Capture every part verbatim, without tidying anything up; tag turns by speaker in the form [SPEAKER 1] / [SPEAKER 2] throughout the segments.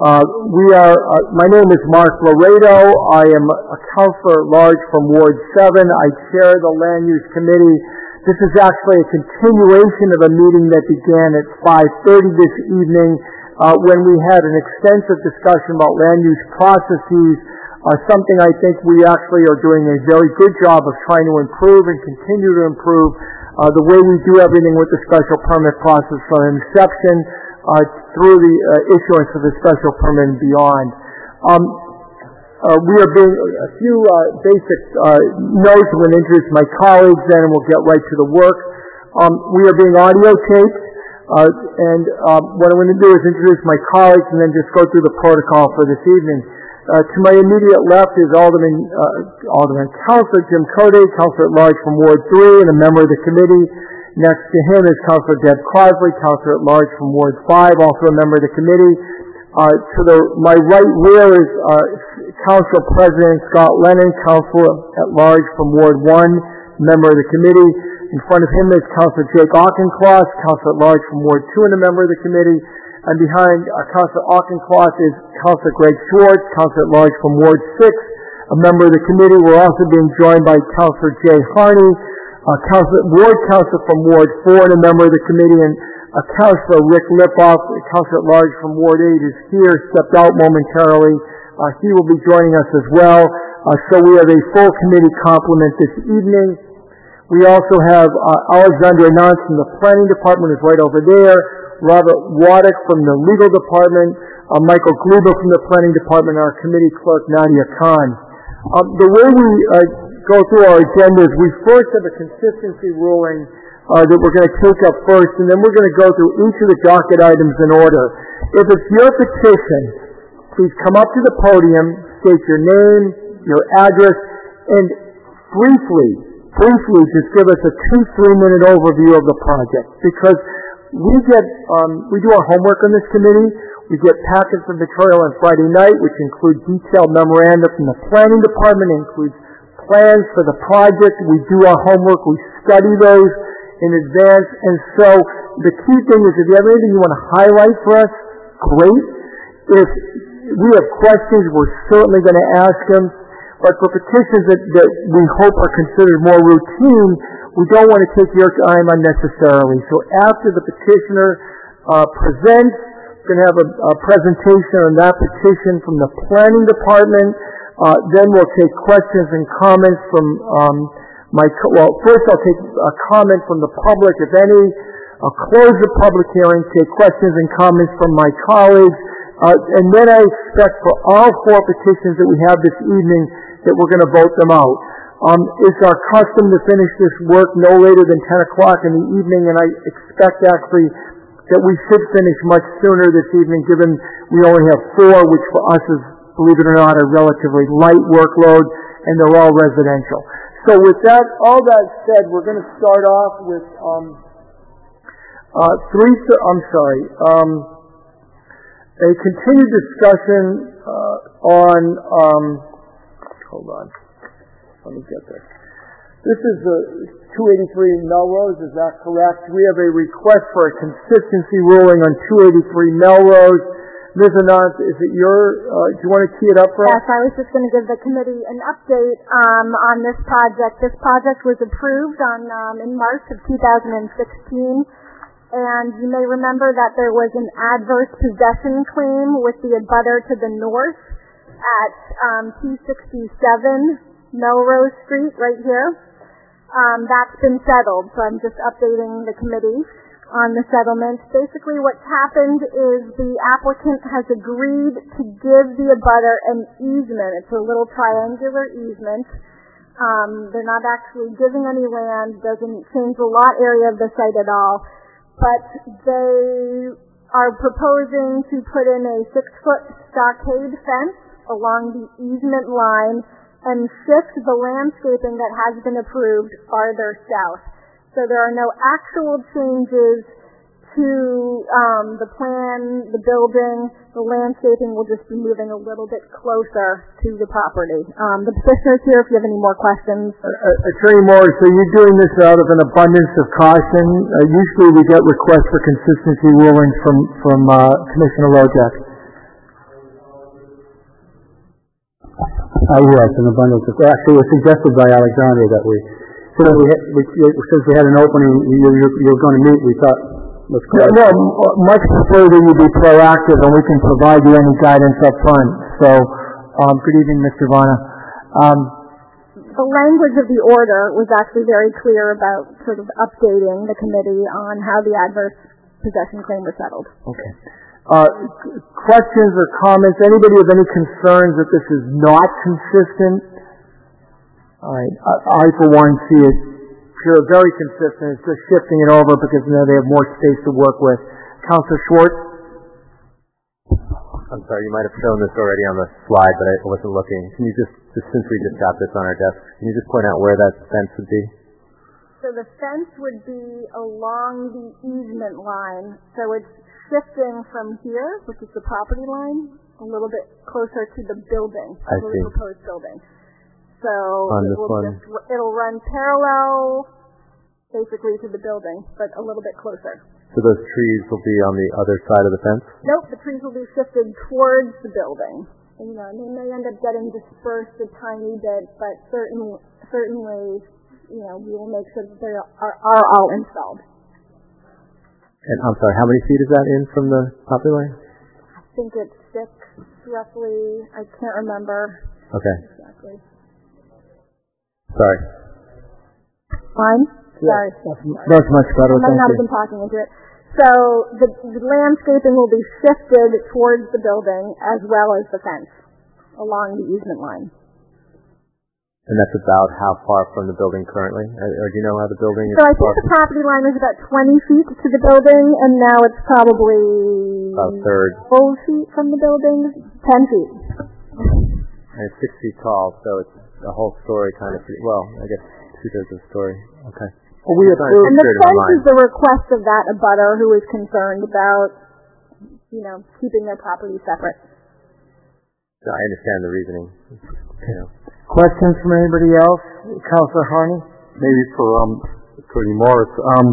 [SPEAKER 1] Uh, we are, uh, my name is Mark Laredo. I am a counselor at large from Ward seven. I chair the Land Use Committee. This is actually a continuation of a meeting that began at five thirty this evening uh, when we had an extensive discussion about land use processes, uh, something I think we actually are doing a very good job of trying to improve and continue to improve uh, the way we do everything with the special permit process from inception uh, through the uh, issuance of the special permit and beyond. Um, uh, we are being, a few uh, basic uh, notes. I'm going to introduce my colleagues then and we'll get right to the work. Um, we are being audio taped, uh, and uh, what I'm going to do is introduce my colleagues and then just go through the protocol for this evening. Uh, to my immediate left is Alderman, uh, Alderman Councilor Jim Cote, Councilor at Large from Ward three and a member of the committee. Next to him is Councilor Deb Crosley, Councilor at Large from Ward five, also a member of the committee. Uh, to the, my right rear is uh, Council President Scott Lennon, Councilor at Large from Ward one, member of the committee. In front of him is Councilor Jake Auchincloss, Councilor at Large from Ward two and a member of the committee. And behind uh, Councilor Auchincloss is Councilor Greg Schwartz, Councilor at Large from Ward six, a member of the committee. We're also being joined by Councilor Jay Harney, uh, Councilor, Ward Councilor from Ward four and a member of the committee, and uh, Councilor Rick Lipoff, Councilor at Large from Ward eight, is here, stepped out momentarily. Uh, he will be joining us as well. Uh, so we have a full committee complement this evening. We also have uh, Alexandra Nance from the Planning Department is right over there. Robert Waddick from the Legal Department, uh, Michael Gluba from the Planning Department, and our committee clerk, Nadia Khan. Um, the way we uh, go through our agenda is we first have a consistency ruling uh, that we're going to take up first, and then we're going to go through each of the docket items in order. If it's your petition, please come up to the podium, state your name, your address, and briefly, briefly just give us a two, three minute overview of the project, because we get, um, we do our homework on this committee. We get packets of material on Friday night, which include detailed memoranda from the planning department, includes plans for the project. We do our homework. We study those in advance. And so the key thing is if you have anything you want to highlight for us, great. If we have questions, we're certainly going to ask them. But for petitions that, that we hope are considered more routine, we don't want to take your time unnecessarily. So after the petitioner uh, presents, we're going to have a, a presentation on that petition from the planning department. Uh, then we'll take questions and comments from um, my, co- well, first I'll take a comment from the public, if any. I'll close the public hearing, take questions and comments from my colleagues. Uh, and then I expect for all four petitions that we have this evening that we're going to vote them out. Um, it's our custom to finish this work no later than ten o'clock in the evening, and I expect actually that we should finish much sooner this evening, given we only have four, which for us is, believe it or not, a relatively light workload, and they're all residential. So with that, all that said, we're going to start off with um, uh, three, I'm sorry, um, a continued discussion uh, on, um, hold on. Let me get this. This is the two eighty-three Melrose, is that correct? We have a request for a consistency ruling on two eighty-three Melrose. Miz Anand, is it your, uh, do you want to tee it up for us?
[SPEAKER 2] Yes, I was just going to give the committee an update um, on this project. This project was approved on um, in March of two thousand sixteen, and you may remember that there was an adverse possession claim with the abutter to the north at um, two sixty-seven Melrose Street right here. Um, that's been settled, so I'm just updating the committee on the settlement. Basically what's happened is the applicant has agreed to give the abutter an easement. It's a little triangular easement. Um, they're not actually giving any land, doesn't change the lot area of the site at all, but they are proposing to put in a six-foot stockade fence along the easement line and shift the landscaping that has been approved farther south. So there are no actual changes to um, the plan, the building. The landscaping will just be moving a little bit closer to the property. Um, the petitioner's here if you have any more questions.
[SPEAKER 1] Uh, uh, Attorney Morris, are you doing this out of an abundance of caution? Uh, usually we get requests for consistency rulings from, from uh, Commissioner Rojek.
[SPEAKER 3] Uh, yes, an abundance of, actually, it was suggested by Alexandra that we, since we, had, we, since we had an opening, you, you, you were going to meet, we thought, let's go.
[SPEAKER 1] No, no, much prefer that you be proactive and we can provide you any guidance up front. So, um, good evening, Mister Vana. Um,
[SPEAKER 2] the language of the order was actually very clear about sort of updating the committee on how the adverse possession claim was settled.
[SPEAKER 1] Okay. Uh, questions or comments? Anybody have any concerns that this is not consistent? All right. I, I for one, see it pure, very consistent. It's just shifting it over because you know they have more space to work with. Councilor Schwartz?
[SPEAKER 4] I'm sorry, you might have shown this already on the slide, but I wasn't looking. Can you just, just since we just got this on our desk, can you just point out where that fence would be?
[SPEAKER 2] So the fence would be along the easement line. So it's shifting from here, which is the property line, a little bit closer to the building,
[SPEAKER 4] I
[SPEAKER 2] the
[SPEAKER 4] see.
[SPEAKER 2] proposed building. So
[SPEAKER 4] On
[SPEAKER 2] it
[SPEAKER 4] this
[SPEAKER 2] will
[SPEAKER 4] one.
[SPEAKER 2] just, it'll run parallel, basically, to the building, but a little bit closer.
[SPEAKER 4] So those trees will be on the other side of the fence?
[SPEAKER 2] Nope, the trees will be shifted towards the building. And, you know, they may end up getting dispersed a tiny bit, but certain, certainly, you know, we will make sure that they are, are all installed.
[SPEAKER 4] And I'm sorry, how many feet is that in from the property line?
[SPEAKER 2] I think it's six, roughly. I can't remember.
[SPEAKER 4] Okay.
[SPEAKER 2] Exactly.
[SPEAKER 4] Sorry.
[SPEAKER 2] Fine? Sorry.
[SPEAKER 1] That's, that's much better.
[SPEAKER 2] I might
[SPEAKER 1] Thank
[SPEAKER 2] not
[SPEAKER 1] you.
[SPEAKER 2] have been talking into it. So the, the landscaping will be shifted towards the building as well as the fence along the easement line.
[SPEAKER 4] And that's about how far from the building currently? Or, or do you know how the building is?
[SPEAKER 2] So I think the property line is about twenty feet to the building, and now it's probably
[SPEAKER 4] About a third.
[SPEAKER 2] twelve feet from the building, ten feet.
[SPEAKER 4] And it's six feet tall, so it's a whole story kind of, well, I guess two-thirds of the story. Okay.
[SPEAKER 1] Well, we approve.
[SPEAKER 2] And the fence is the request of that abutter who is concerned about, you know, keeping their property separate.
[SPEAKER 4] So I understand the reasoning. You know.
[SPEAKER 1] Questions from anybody else? Councilor Harney?
[SPEAKER 5] Maybe for um, Attorney Morris. Um,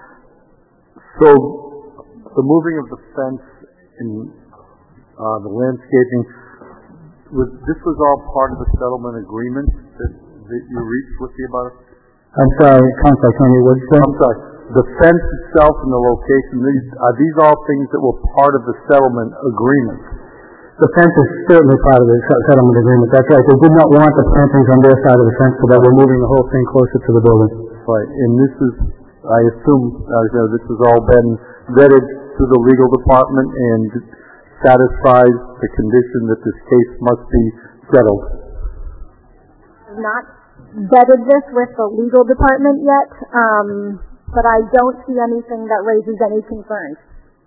[SPEAKER 5] so the moving of the fence and uh, the landscaping, was this was all part of the settlement agreement that, that you reached with the abutter?
[SPEAKER 3] I'm sorry, Councilor Tony Woods.
[SPEAKER 5] I'm sorry. The fence itself and the location, these, are these all things that were part of the settlement agreement?
[SPEAKER 3] The fence is certainly part of the settlement agreement. That's right. They did not want the plantings on their side of the fence, so that we're moving the whole thing closer to the building.
[SPEAKER 5] Right. And this is, I assume, uh, this has all been vetted through the legal department and satisfies the condition that this case must be settled.
[SPEAKER 2] Not vetted this with the legal department yet, um, but I don't see anything that raises any concerns.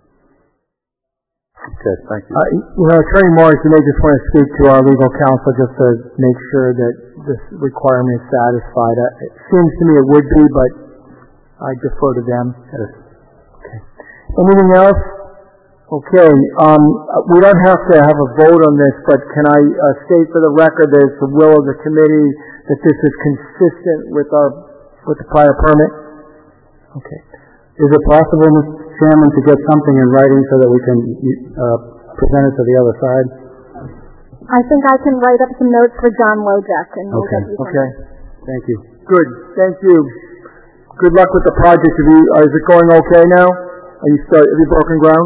[SPEAKER 5] Okay, thank you.
[SPEAKER 1] Uh, you know, Attorney Morris, you may just want to speak to our legal counsel just to make sure that this requirement is satisfied. Uh, it seems to me it would be, but I defer to them. Okay. Anything else? Okay. Um, we don't have to have a vote on this, but can I uh, state for the record that it's the will of the committee that this is consistent with our with the prior permit? Okay.
[SPEAKER 3] Is it possible, Mister Chairman, to get something in writing so that we can uh, present it to the other side?
[SPEAKER 2] I think I can write up some notes for John Wojak, and we'll
[SPEAKER 3] Okay.
[SPEAKER 2] get you
[SPEAKER 1] Okay.
[SPEAKER 3] Thank you.
[SPEAKER 1] Good. Thank you. Good luck with the project. Have you, uh, is it going okay now? Are you start, have you broken ground?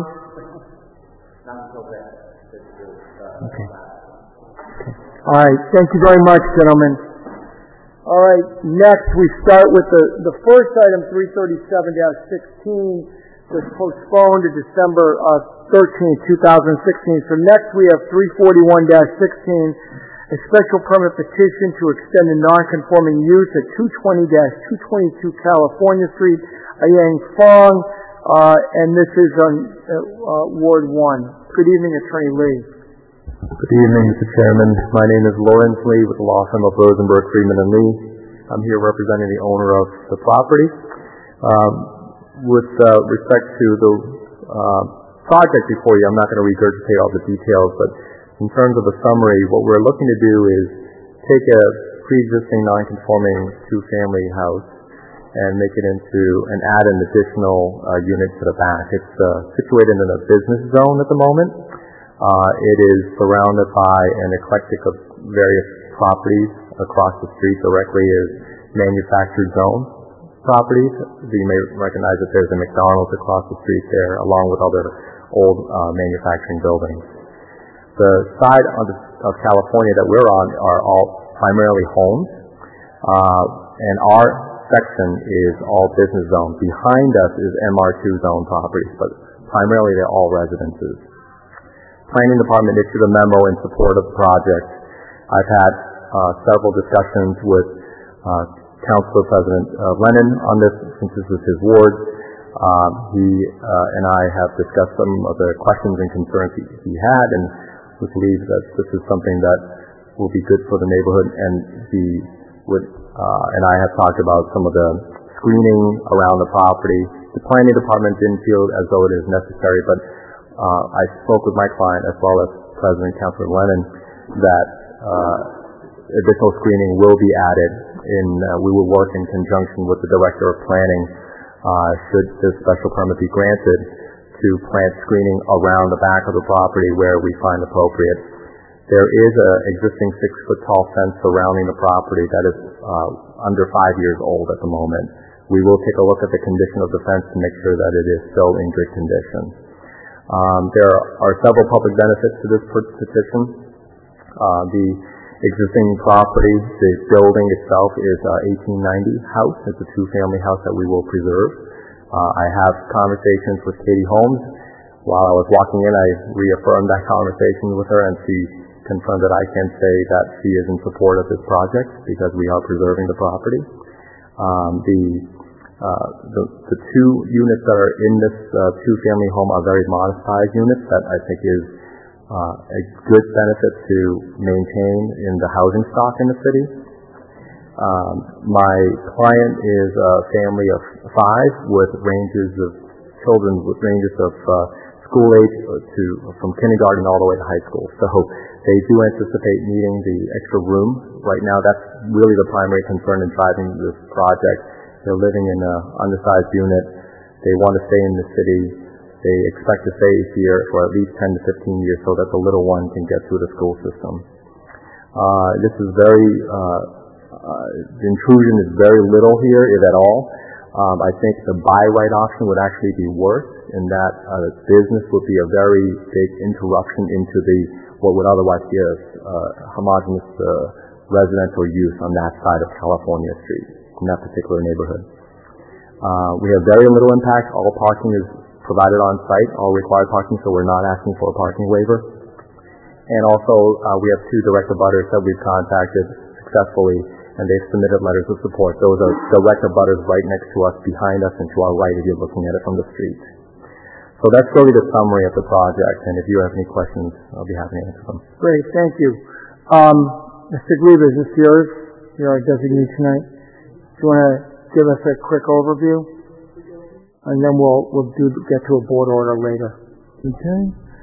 [SPEAKER 1] Okay. Okay. All right. Thank you very much, gentlemen. All right. Next, we start with the, the first item, three thirty-seven dash sixteen, was postponed to December uh, thirteenth, two thousand sixteen. So next we have three forty-one dash sixteen, a special permit petition to extend a non-conforming use at two twenty dash two twenty-two California Street, Ayang Fong, uh, and this is on uh, Ward one. Good evening, Attorney Lee.
[SPEAKER 4] Good evening, Mister Chairman. My name is Lawrence Lee with the law firm of Rosenberg, Freeman and Lee. I'm here representing the owner of the property. Um, with uh, respect to the uh, project before you, I'm not going to regurgitate all the details, but in terms of the summary, what we're looking to do is take a pre-existing non-conforming two-family house and make it into and add an additional uh, unit to the back. It's uh, situated in a business zone at the moment. Uh, it is surrounded by an eclectic of various properties across the street directly is manufactured zone properties. So you may recognize that there's a McDonald's across the street there, along with other old uh, manufacturing buildings. The side of, the, of California that we're on are all primarily homes, uh, and our section is all business zone. Behind us is M R two zone properties, but primarily they're all residences. Planning Department issued a memo in support of the project. I've had uh, several discussions with uh, Council President uh, Lennon on this, since this is his ward. Um, he uh, and I have discussed some of the questions and concerns he, he had, and we believe that this is something that will be good for the neighborhood, and he would, uh, and I have talked about some of the screening around the property. The Planning Department didn't feel as though it is necessary, but uh, I spoke with my client as well as President Councilor Lennon that uh, additional screening will be added. In uh, we will work in conjunction with the Director of Planning, uh, should this special permit be granted, to plant screening around the back of the property where we find appropriate. There is an existing six-foot tall fence surrounding the property that is uh, under five years old at the moment. We will take a look at the condition of the fence to make sure that it is still in good condition. Um, there are several public benefits to this petition. Uh, the existing property, the building itself is a eighteen ninety house. It's a two-family house that we will preserve. Uh, I have conversations with Katie Holmes. While I was walking in, I reaffirmed that conversation with her, and she confirmed that I can say that she is in support of this project because we are preserving the property. Um, the, uh, the the two units that are in this uh, two-family home are very modest-sized units that I think is uh, a good benefit to maintain in the housing stock in the city. Um, my client is a family of five with ranges of children with ranges of uh, school age to from kindergarten all the way to high school. So they do anticipate needing the extra room. Right now, that's really the primary concern in driving this project. They're living in an undersized unit. They want to stay in the city. They expect to stay here for at least ten to fifteen years so that the little one can get through the school system. Uh, this is very, uh, uh, the intrusion is very little here, if at all. Um, I think the buy right option would actually be worse in that uh, business would be a very big interruption into the what would otherwise be a uh, homogeneous uh, residential use on that side of California Street, in that particular neighborhood. Uh, we have very little impact. All parking is provided on site, all required parking, so we're not asking for a parking waiver. And also, uh, we have two direct abutters that we've contacted successfully, and they've submitted letters of support. Those are direct abutters right next to us, behind us, and to our right if you're looking at it from the street. So that's really the summary of the project, and if you have any questions, I'll be happy to answer them.
[SPEAKER 1] Great, thank you. Um, Mister Grieber, is this yours? You're our designee tonight. Do you want to give us a quick overview? And then we'll we'll do get to a board order later.
[SPEAKER 6] Okay.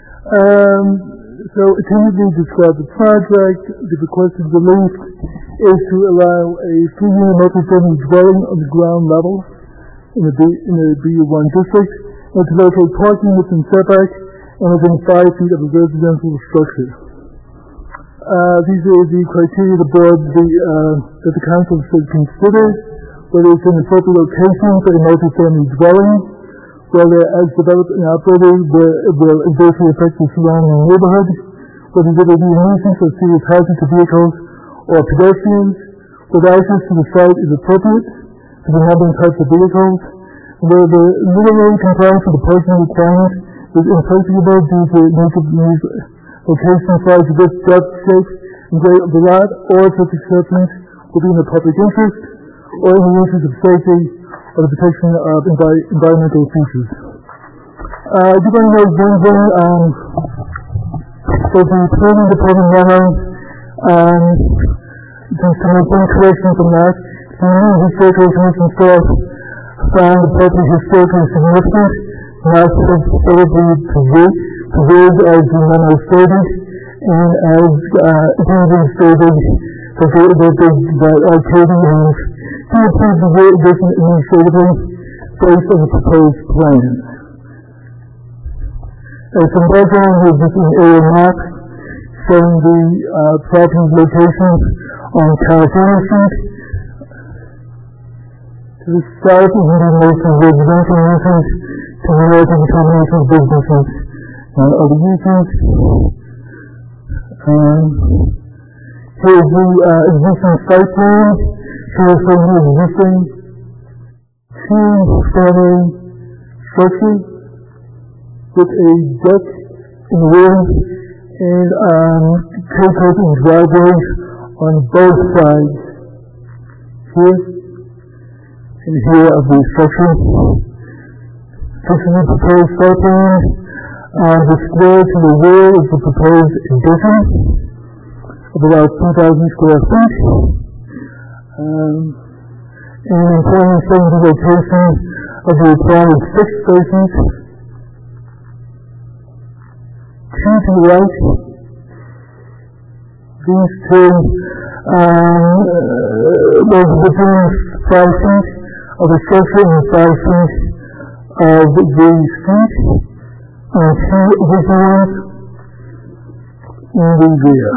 [SPEAKER 6] Um, so, tentatively describe the project. The requested relief is to allow a three-unit multi-family dwelling on the ground level in the B, in the B U one district, and to locate parking within setback and within five feet of a residential structure. Uh, these are the criteria the board the, uh, that the council should consider, whether it's an appropriate location for a multi-family dwelling, whether as developed and operated it will adversely affect the surrounding neighborhood, whether there will be a nuisance or serious hazard to vehicles or pedestrians, whether access to the site is appropriate for the number and types of vehicles, and whether the literary compliance with the parking requirement is impracticable due to nature location, size, width, depth, shape, and grade of the lot, or such acceptance will be in the public interest, or in the interest of safety or the protection of envi- environmental features. Uh, I do want to know one thing, um, for the planning department memo, um, just to make one correction from that, the new historical commission staff found the property historically significant, not specifically preserved as the memo stated, and as uh, David stated, that they, that they, that uh, Katie has he approved the addition administratively based on the proposed plans. As some background, is this is an area map showing the uh, property location on California Street. To the south is indication of residential uses, to the north is determination of businesses and other uses. Um, here's the uh, existing site plan, shows the existing two-family structure with a deck in the rear and um, takeout and driveways on both sides. Here and here of the structure. This is the proposed site plan. Uh, the square to the rear is the proposed addition of about two thousand square feet. Um, and important showing the location of the required six spaces. Two to the right. These two, um, uh, those within five feet of the structure and five feet of the street. And two additional ones in the rear.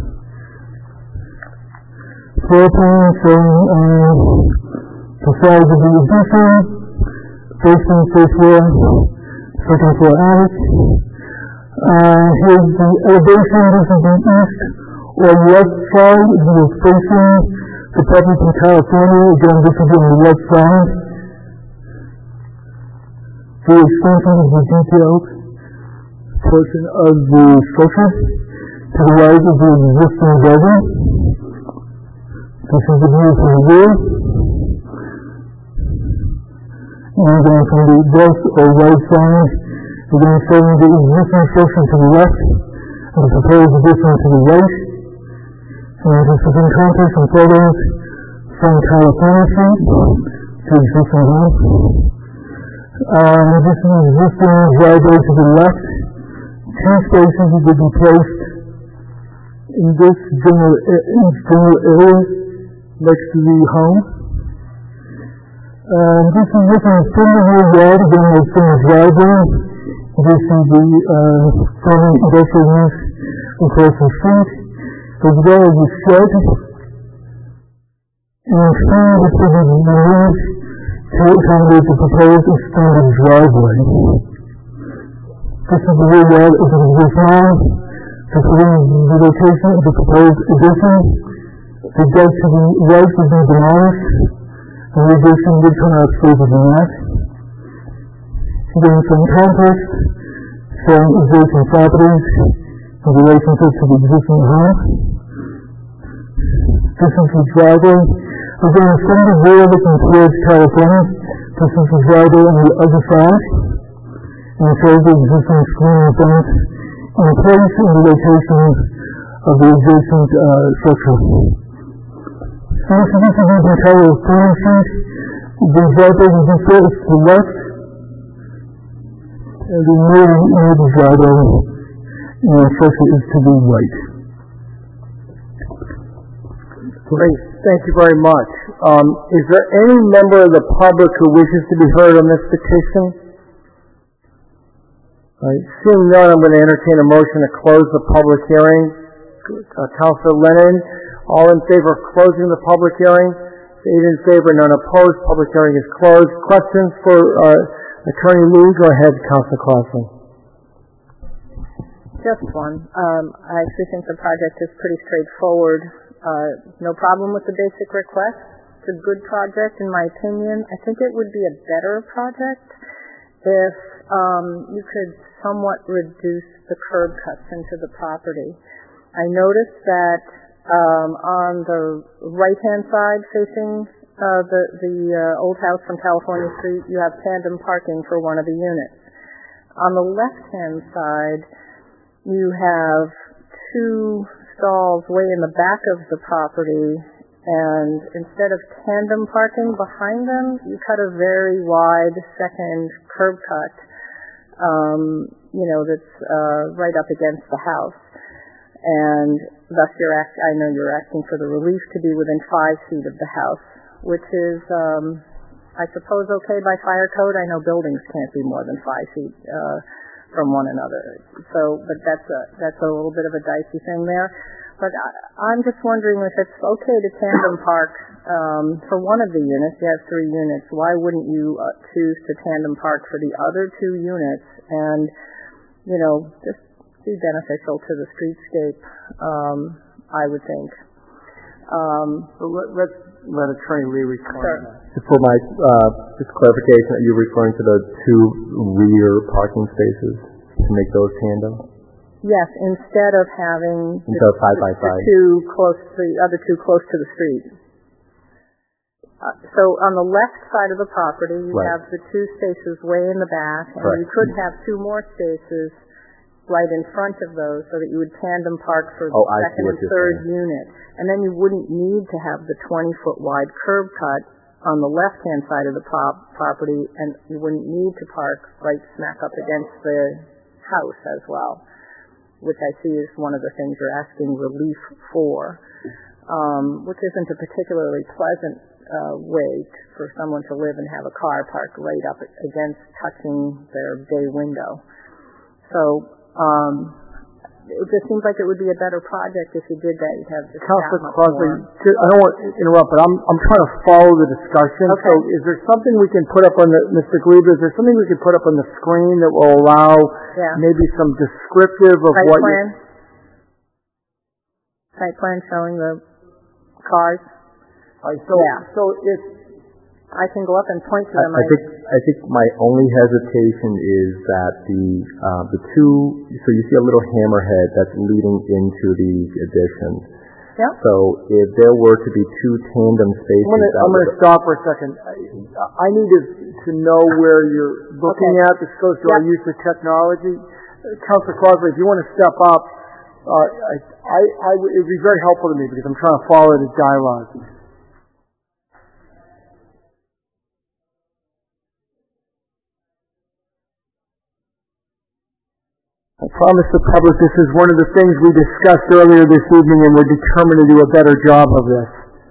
[SPEAKER 6] Floor plan showing um, the size of the addition, basement, first floor, second floor attic. Uh, here's the elevation. This is the east or west side. It is facing the property from California. Again, this is on the west side. The extension is the detailed portion of the structure. To the right is the existing building. This is the view from the rear. And then from the west or right side, we're going to show you the existing structure to the left and the proposed addition to the right. And this is in context and photos from California Street to existing home. Um, this is the existing driveway to the left. Two spaces will be placed in this general, in this general area next to the home. Um, this is looking from the rear yard, again, there's from the driveway. This is the uh, farming industrial use across the street, as well as the shed. And three which will be removed to accommodate the proposed extended driveway. This is the rear yard as it exists now. To bring the location of the proposed addition, the deck to the right would be demolished, and the addition would come out further than that. Again, some context, showing adjacent properties in relationship to the existing home. This is the driveway. Again, from the rear looking towards California, this is the driveway on the other side, and shows the existing screening fence in place in the location of the adjacent uh, structure. And this is the view from California Street. The driveway is just to the left, and the near the driveway and the structure is to the right.
[SPEAKER 1] Great, thank you very much. Um, is there any member of the public who wishes to be heard on this petition? All right, seeing none, I'm going to entertain a motion to close the public hearing. Uh, Councilor Lennon, all in favor of closing the public hearing? Eight in favor, none opposed. Public hearing is closed. Questions for uh, Attorney Lee? Go ahead, Councilor Clausen.
[SPEAKER 7] Just one. Um, I actually think the project is pretty straightforward. Uh, no problem with the basic request. It's a good project, in my opinion. I think it would be a better project if um, you could somewhat reduce the curb cuts into the property. I noticed that um, on the right-hand side facing uh, the, the uh, old house from California Street, you have tandem parking for one of the units. On the left-hand side, you have two stalls way in the back of the property, and instead of tandem parking behind them, you cut a very wide second curb cut, um, you know, that's uh, right up against the house. And thus you're act- I know you're asking for the relief to be within five feet of the house, which is, um, I suppose, okay by fire code. I know buildings can't be more than five feet uh, from one another. So, but that's a that's a little bit of a dicey thing there. But I, I'm just wondering if it's okay to tandem park um, for one of the units. You have three units. Why wouldn't you uh, choose to tandem park for the other two units and, you know, just be beneficial to the streetscape? Um, I would think. Um,
[SPEAKER 1] so let, let's let Attorney Lee respond.
[SPEAKER 7] Sure.
[SPEAKER 4] For my uh, just clarification, are you referring to the two rear parking spaces to make those tandem?
[SPEAKER 7] Yes, instead of having the,
[SPEAKER 4] instead of side by
[SPEAKER 7] the,
[SPEAKER 4] side.
[SPEAKER 7] the two close, the other two close to the street. Uh, so on the left side of the property, you
[SPEAKER 4] right.
[SPEAKER 7] have the two spaces way in the back, and
[SPEAKER 4] Correct.
[SPEAKER 7] you could have two more spaces right in front of those, so that you would tandem park for
[SPEAKER 4] oh,
[SPEAKER 7] the second and third
[SPEAKER 4] saying.
[SPEAKER 7] unit, and then you wouldn't need to have the twenty foot wide curb cut on the left hand side of the prop- property, and you wouldn't need to park right smack up against the house as well, which I see is one of the things you're asking relief for, um, which isn't a particularly pleasant uh, way t- for someone to live and have a car parked right up against touching their bay window. So um, it just seems like it would be a better project if you did that. You'd have just
[SPEAKER 1] Councilor
[SPEAKER 7] that much
[SPEAKER 1] Crosby,
[SPEAKER 7] more.
[SPEAKER 1] I don't want to interrupt, but I'm I'm trying to follow the discussion.
[SPEAKER 7] Okay.
[SPEAKER 1] So is there something we can put up on the, Mister Gleaver, is there something we can put up on the screen that will allow
[SPEAKER 7] Yeah.
[SPEAKER 1] maybe some descriptive of
[SPEAKER 7] Site
[SPEAKER 1] what
[SPEAKER 7] plan? Site plan showing the cars?
[SPEAKER 1] you... All right, so,
[SPEAKER 7] Yeah.
[SPEAKER 1] so if...
[SPEAKER 7] I can go up and point to
[SPEAKER 4] I,
[SPEAKER 7] them.
[SPEAKER 4] I think I think my only hesitation is that the uh, the two. So you see a little hammerhead that's leading into the addition.
[SPEAKER 7] Yeah.
[SPEAKER 4] So if there were to be two tandem spaces,
[SPEAKER 1] I'm gonna, I'm gonna stop for a second. I, I need to, to know where you're looking
[SPEAKER 7] Okay.
[SPEAKER 1] at. This goes to
[SPEAKER 7] Yep.
[SPEAKER 1] our use of technology. Uh, Councilor Crosby, if you want to step up, uh, I, I, I would, it would be very helpful to me because I'm trying to follow the dialogue. I promise the public this is one of the things we discussed earlier this evening, and we're determined to do a better job of this.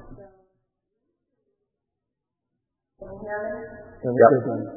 [SPEAKER 4] Yep.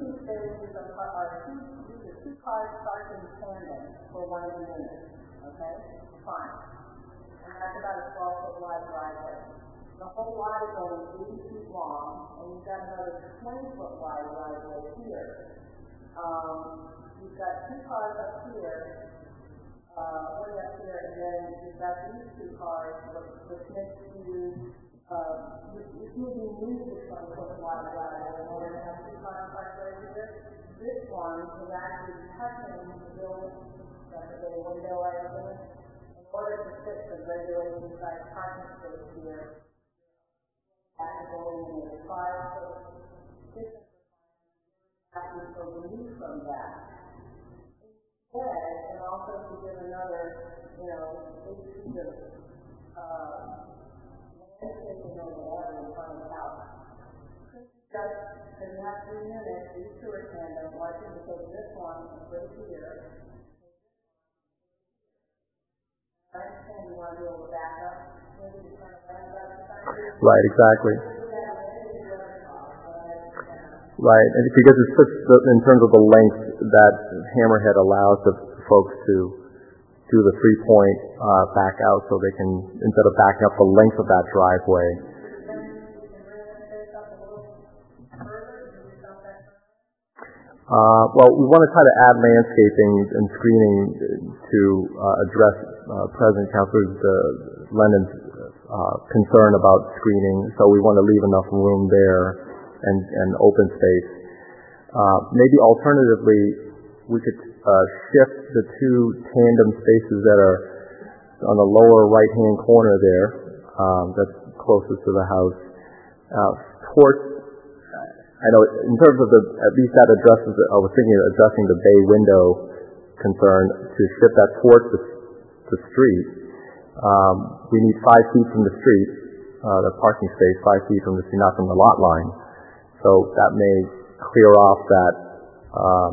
[SPEAKER 7] Two cars parked in tandem for one of the units. Okay? Fine. And that's about a twelve foot wide driveway. The whole lot is only eighty feet long, and you've got another twenty foot wide driveway here. Um, you've got two cars up here, uh, way up here, and then you've got these two cars, which makes you, uh, if you need the twenty foot wide driveway in order to have two cars parked right here, this one is actually touching the building, that's a bay window, I think, in order to fit the regulation size parking space here. Have to go in and make five foot distance asking for relief from that. Instead, and also to give another, you know, eight feet of uh, landscaping or whatever in front of the house. Just, because you have three units, these two are tandem, why should you take this one and put it here? I understand you want to be able to back up, maybe to kind of back up the side.
[SPEAKER 4] Right, exactly. Right, and because it's such the, in terms of the length that hammerhead allows the folks to do the three point uh, back out, so they can, instead of backing up the length of that driveway. Uh, well, we want to try to add landscaping and screening to uh, address uh, President Councilor uh, Lennon's uh, concern about screening, so we want to leave enough room there and, and open space. Uh, maybe alternatively, we could uh, shift the two tandem spaces that are on the lower right-hand corner there, um, that's closest to the house, uh, towards, I know in terms of the, at least that addresses, I was thinking of addressing the bay window concern, to shift that towards the, the street. Um, we need five feet from the street, uh, the parking space, five feet from the street, not from the lot line. So that may clear off that, um,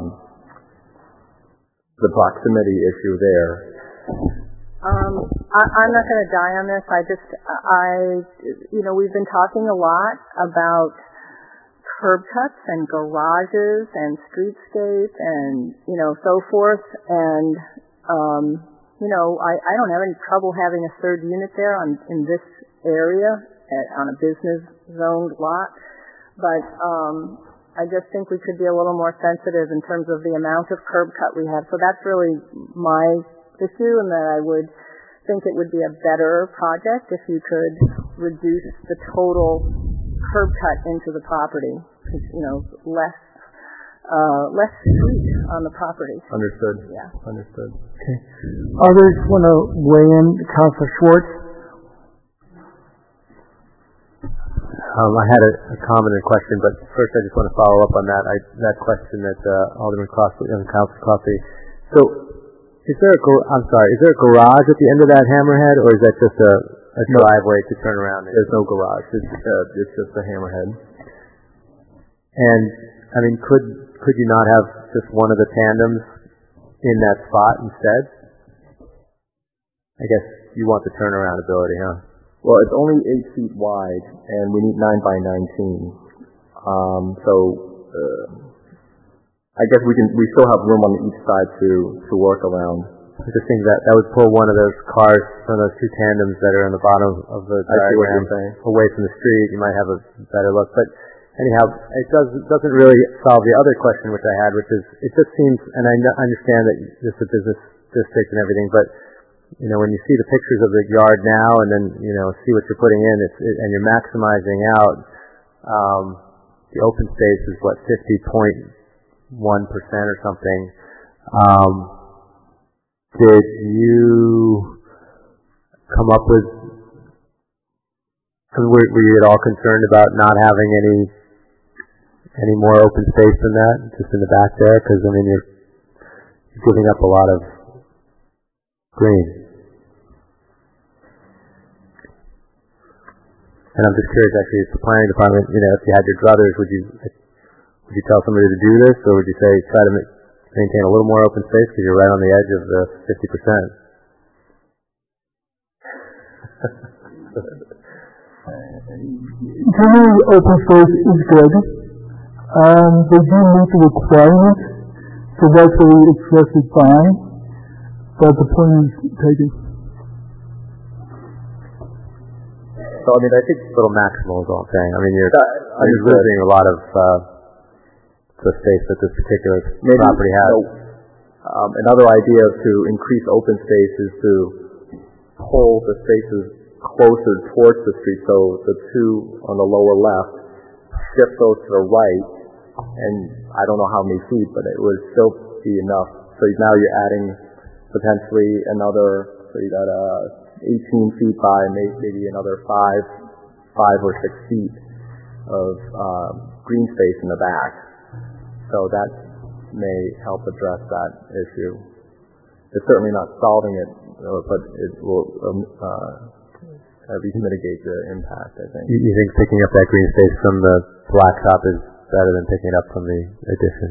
[SPEAKER 4] the proximity issue there.
[SPEAKER 7] Um, I, I'm not going to die on this. I just, I, you know, we've been talking a lot about curb cuts and garages and streetscape and, you know, so forth. And, um, you know, I, I don't have any trouble having a third unit there on, in this area at, on a business zoned lot. But, um, I just think we could be a little more sensitive in terms of the amount of curb cut we have. So that's really my issue, and that I would think it would be a better project if you could reduce the total curb cut into the property. You know, less uh, less street on the property.
[SPEAKER 4] Understood.
[SPEAKER 7] Yeah.
[SPEAKER 4] Understood.
[SPEAKER 1] Okay. Others want to weigh in? Councilor Schwartz?
[SPEAKER 4] Um, I had a, a comment and question, but first I just want to follow up on that. I, that question that uh, Alderman Crossley and Councilor Crossley. So, is there a gar- I'm sorry, is there a garage at the end of that hammerhead, or is that just a, a driveway to turn around?
[SPEAKER 8] There's no garage. It's uh, it's just a hammerhead.
[SPEAKER 4] And I mean, could could you not have just one of the tandems in that spot instead? I guess you want the turnaround ability, huh?
[SPEAKER 8] Well, it's only eight feet wide, and we need nine by nineteen. Um, so uh, I guess we can. We still have room on each side to to work around.
[SPEAKER 4] I just think that that would pull one of those cars, one of those two tandems that are in the bottom of the diagram away from the street. You might have a better look. But anyhow, it does doesn't really solve the other question which I had, which is it just seems, and I n- understand that this is a business district and everything, but you know, when you see the pictures of the yard now and then, you know, see what you're putting in, it's, it, and you're maximizing out, um, the open space is what, fifty point one percent or something. Um, did you come up with, were, were you at all concerned about not having any, any more open space than that, just in the back there? Because, I mean, you're, you're giving up a lot of green. And I'm just curious, actually, if the planning department, you know, if you had your druthers, would you would you tell somebody to do this, or would you say try to ma- maintain a little more open space because you're right on the edge of the fifty percent?
[SPEAKER 6] Generally, open space is good. Um, they do meet the requirement, so that's why we express it fine, but the point is taken.
[SPEAKER 4] So, I mean, I think little maximal is all I'm saying. I mean, you're, uh, you're losing a lot of uh, the space that this particular
[SPEAKER 8] Maybe,
[SPEAKER 4] property has.
[SPEAKER 8] So, um, another idea to increase open space is to pull the spaces closer towards the street. So the two on the lower left, shift those to the right, and I don't know how many feet, but it would still be enough. So now you're adding potentially another, so you got a eighteen feet by maybe another five, five or six feet of um, green space in the back. So that may help address that issue. It's certainly not solving it, uh, but it will um, uh, at least mitigate the impact, I think.
[SPEAKER 4] You, you think picking up that green space from the blacktop is better than picking it up from the addition?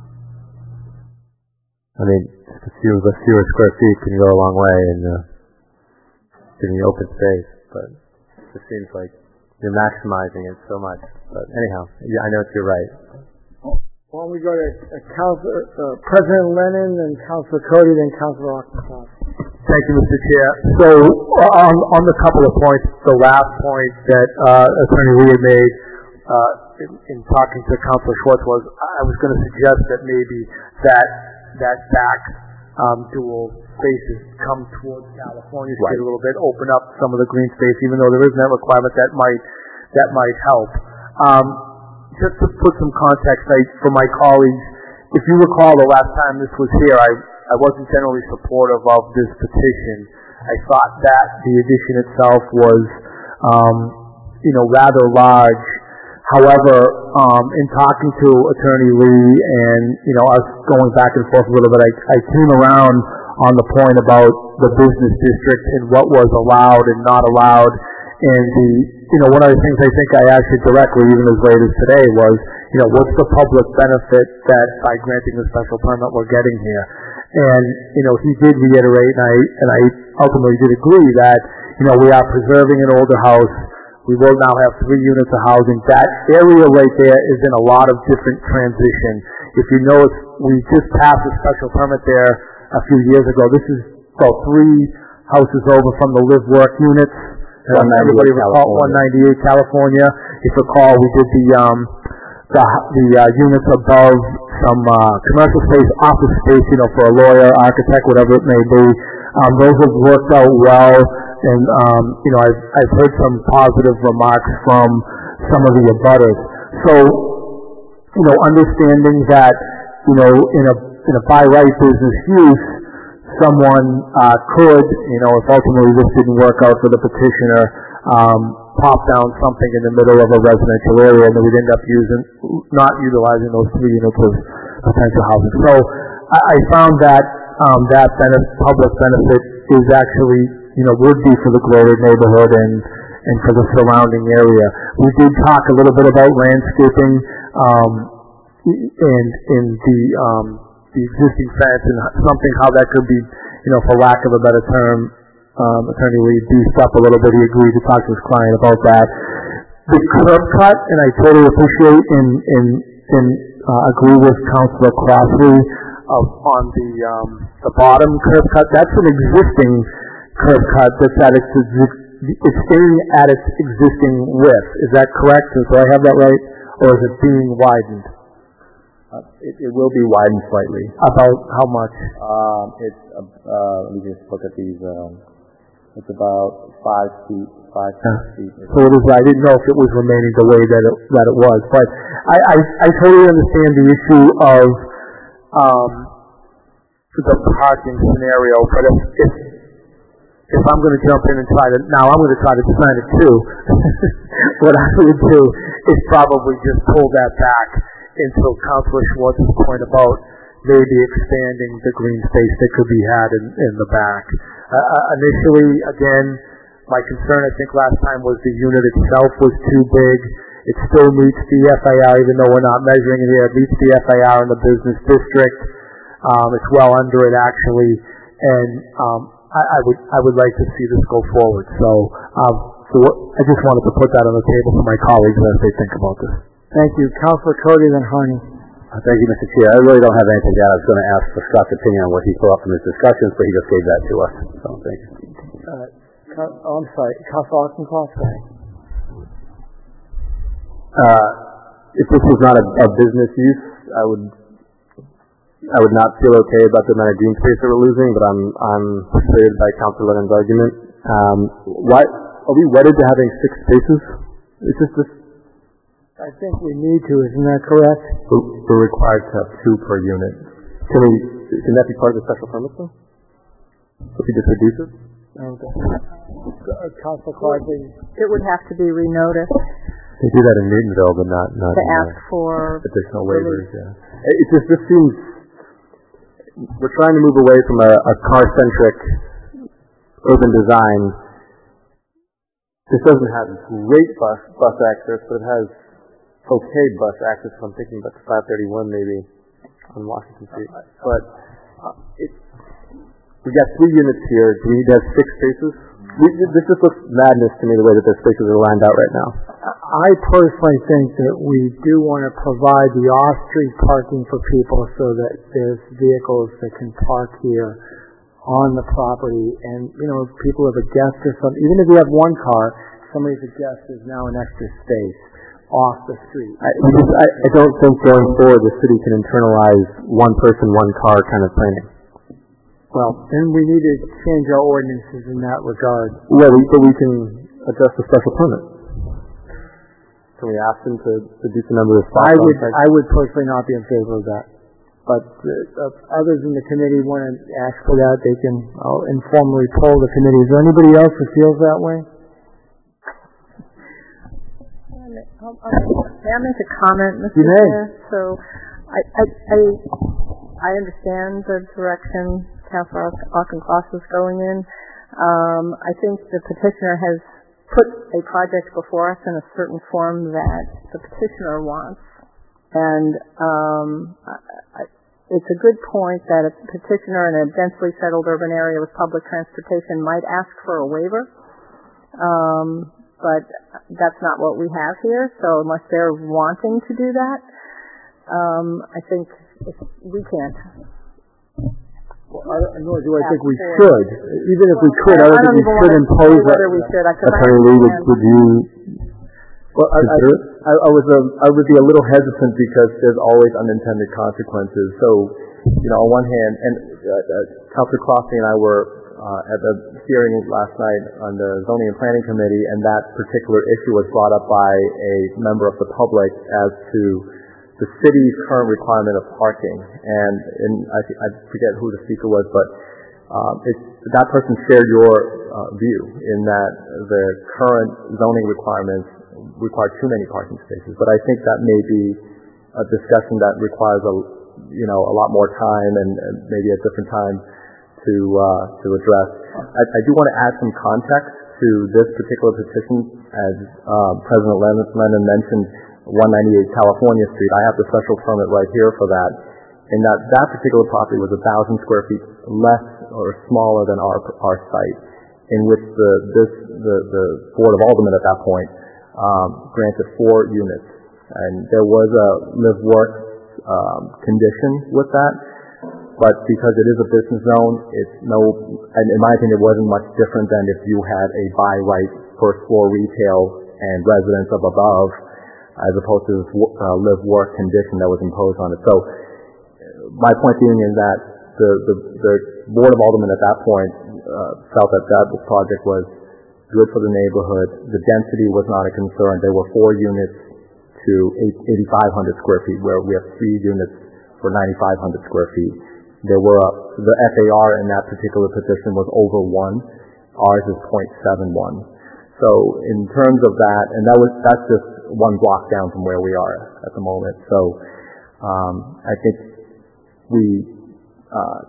[SPEAKER 4] I mean, just a few, a fewer square feet can go a long way in uh, giving you open space, but it just seems like you're maximizing it so much. But anyhow, yeah, I know it's you're right.
[SPEAKER 1] Why don't we go to uh, Councilor, uh, President Lennon, and Councilor Cody, then Councilor Oxenford.
[SPEAKER 9] Thank you, Mister Chair. So on, on the couple of points, the last point that uh, Attorney Lee had made uh, in, in talking to Councilor Schwartz was, I was going to suggest that maybe that that back um, dual spaces come towards California Street right. a little bit, open up some of the green space, even though there isn't that requirement, that might that might help. Um, just to put some context I, for my colleagues, if you recall the last time this was here, I, I wasn't generally supportive of this petition. I thought that the addition itself was, um, you know, rather large. However, um, in talking to Attorney Lee and, you know, us going back and forth a little bit, I, I came around on the point about the business district and what was allowed and not allowed. And the, you know, one of the things I think I asked you directly, even as late as today, was, you know, what's the public benefit that by granting the special permit we're getting here? And, you know, he did reiterate, and I, and I ultimately did agree that, you know, we are preserving an older house. We will now have three units of housing. That area right there is in a lot of different transition. If you notice, we just passed a special permit there a few years ago. This is about three houses over from the live work units. Um, everybody recall one ninety-eight California. If you recall, we did the um, the, the uh, units above some uh, commercial space, office space, you know, for a lawyer, architect, whatever it may be. Um, those have worked out well, and um, you know, I've I've heard some positive remarks from some of the abutters. So, you know, understanding that, you know, in a in a by right business use, someone uh, could, you know, if ultimately this didn't work out for the petitioner, um, pop down something in the middle of a residential area, and then we'd end up using, not utilizing those three units of potential housing. So I, I found that um, that benefit, public benefit is actually, you know, would be for the greater neighborhood and and for the surrounding area. We did talk a little bit about landscaping um, and in the um, the existing fence and something how that could be, you know, for lack of a better term, um, Attorney Lee beefed up a little bit. He agreed to talk to his client about that. The curb cut, and I totally appreciate and and, and uh, agree with Councilor Crossley of on the um, the bottom curb cut. That's an existing curb cut that's at its it's staying at its existing width. Is that correct? Do I have that right, or is it being widened?
[SPEAKER 8] Uh, it, it will be widened slightly.
[SPEAKER 9] About how much?
[SPEAKER 8] Um, it's uh, uh, let me just look at these. Um, it's about five feet, five
[SPEAKER 9] yeah.
[SPEAKER 8] feet.
[SPEAKER 9] So it is. I didn't know if it was remaining the way that it that it was, but I I, I totally understand the issue of um, the parking scenario. But if if if I'm going to jump in and try to now, I'm going to try to design it too. What I would do is probably just pull that back until Councilor Schwartz's point about maybe expanding the green space that could be had in, in the back. Uh, initially, again, my concern I think last time was the unit itself was too big. It still meets the F A R, even though we're not measuring it here. It meets the F A R in the business district. Um, it's well under it actually, and um, I, I would I would like to see this go forward. So, um, so what, I just wanted to put that on the table for my colleagues as they think about this.
[SPEAKER 1] Thank you. Councilor Cody, then Harney.
[SPEAKER 3] Uh, thank you, Mister Chair. I really don't have anything to add. I was going to ask for Scott's opinion on what he saw from his discussions, but he just gave that to us. So thank you.
[SPEAKER 1] Uh, oh, I'm sorry. Councilor Auchincloss, go ahead.
[SPEAKER 3] Uh, if this was not a, a business use, I would I would not feel okay about the amount of green space that we're losing, but I'm I'm persuaded by Councilor Lennon's argument. Um, why are we wedded to having six spaces? It's just this.
[SPEAKER 1] I think we need to, isn't that correct?
[SPEAKER 8] We're, we're required to have two per unit.
[SPEAKER 3] Can we? Can that be part of the special permit though? If we just reduce it?
[SPEAKER 1] Okay. Uh, Councilor Crosby.
[SPEAKER 7] It would have to be renoticed
[SPEAKER 8] They do that in Newtonville, but not not
[SPEAKER 7] to
[SPEAKER 8] in,
[SPEAKER 7] ask
[SPEAKER 8] uh,
[SPEAKER 7] for
[SPEAKER 8] additional waivers. Yeah.
[SPEAKER 3] It just this seems we're trying to move away from a, a car-centric urban design. This doesn't have great bus bus access, but it has okay bus access. If I'm thinking about the five thirty-one maybe on Washington Street. But uh, it, we got three units here. Do we need to have six spaces? We, this just looks madness to me the way that the spaces are lined out right now.
[SPEAKER 1] I personally think that we do want to provide the off-street parking for people so that there's vehicles that can park here on the property. And, you know, if people have a guest or something, even if you have one car, somebody's a guest, there's now an extra space off the street.
[SPEAKER 3] I, just, I, I don't think going forward the city can internalize one person, one car kind of planning.
[SPEAKER 1] Well, then we need to change our ordinances in that regard.
[SPEAKER 3] Yeah, we, so we can adjust the special permit. Can we ask them to reduce the number of spots?
[SPEAKER 1] I would, I would personally not be in favor of that. But uh, if others in the committee want to ask for that, they can. I'll informally poll the committee. Is there anybody else who feels that way?
[SPEAKER 7] I'll, I'll, may I make a comment, Mister
[SPEAKER 1] You may.
[SPEAKER 7] Chair? So, I, I, I, I understand the direction Councilor Auchincloss is going in. Um, I think the petitioner has put a project before us in a certain form that the petitioner wants, and um, I, I, it's a good point that a petitioner in a densely settled urban area with public transportation might ask for a waiver. Um, but that's not what we have here. So unless they're wanting to do that, um, I think if we can't.
[SPEAKER 1] Well, I don't, nor do I think we should. Even if we could, I don't,
[SPEAKER 7] I don't
[SPEAKER 1] think we should impose that.
[SPEAKER 7] Whether we should, I
[SPEAKER 3] Attorney Lee, would, would you
[SPEAKER 8] Well, I, I, I, I was a, I would be a little hesitant because there's always unintended consequences. So, you know, on one hand, and uh, uh, Councilor Crossley and I were uh, at the hearing last night on the Zoning and Planning Committee, and that particular issue was brought up by a member of the public as to the city's current requirement of parking. And, and I, I forget who the speaker was, but um, it, that person shared your uh, view in that the current zoning requirements require too many parking spaces. But I think that may be a discussion that requires a, you know, a lot more time and, and maybe a different time to uh, to address. I, I do want to add some context to this particular petition. As uh, President Lennon, Lennon mentioned, one ninety-eight California Street. I have the special permit right here for that. And that that particular property was a thousand square feet less or smaller than our our site, in which the this the the Board of Aldermen at that point um, granted four units, and there was a live work um, condition with that. But because it is a business zone, it's no, and in my opinion, it wasn't much different than if you had a by right first floor retail and residence of above, as opposed to this uh, live work condition that was imposed on it. So my point being is that the, the, the Board of Aldermen at that point uh, felt that that project was good for the neighborhood. The density was not a concern. There were four units to eighty-five hundred square feet, where we have three units for ninety-five hundred square feet. There were uh, the F A R in that particular petition was over one. Ours is zero point seven one. So in terms of that, and that was that's just one block down from where we are at the moment. So um, I think we uh,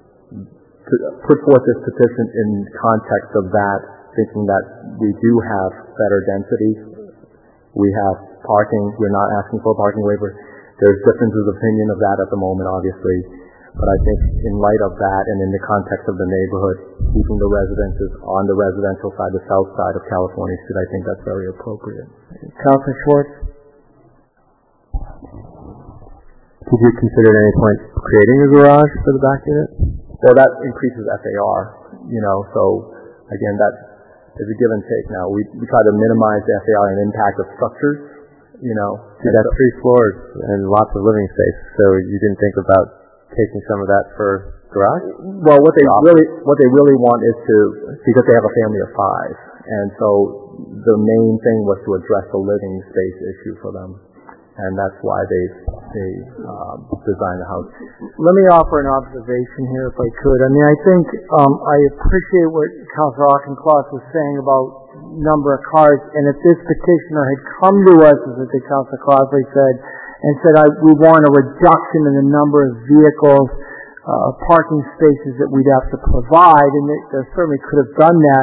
[SPEAKER 8] put forth this petition in context of that, thinking that we do have better density. We have parking. We're not asking for a parking waiver. There's differences of opinion of that at the moment, obviously. But I think in light of that and in the context of the neighborhood, keeping the residences on the residential side, the south side of California Street, I think that's very appropriate.
[SPEAKER 1] Councilor Schwartz?
[SPEAKER 3] Did you consider at any point creating a garage for the back unit?
[SPEAKER 8] Well, that increases F A R, you know, so again, that is a give and take now. We, we try to minimize the F A R and impact of structures, you know.
[SPEAKER 3] You have three floors and lots of living space, so you didn't think about taking some of that for garage?
[SPEAKER 8] Well, what they really what they really want is to, because they have a family of five, and so the main thing was to address the living space issue for them, and that's why they they um, designed the house.
[SPEAKER 1] Let me offer an observation here, if I could. I mean, I think um, I appreciate what Councilor Auchincloss was saying about number of cars, and if this petitioner had come to us, as I think Councilor Crossley said, and said, I, we want a reduction in the number of vehicles, uh, parking spaces that we'd have to provide, and they, they certainly could have done that,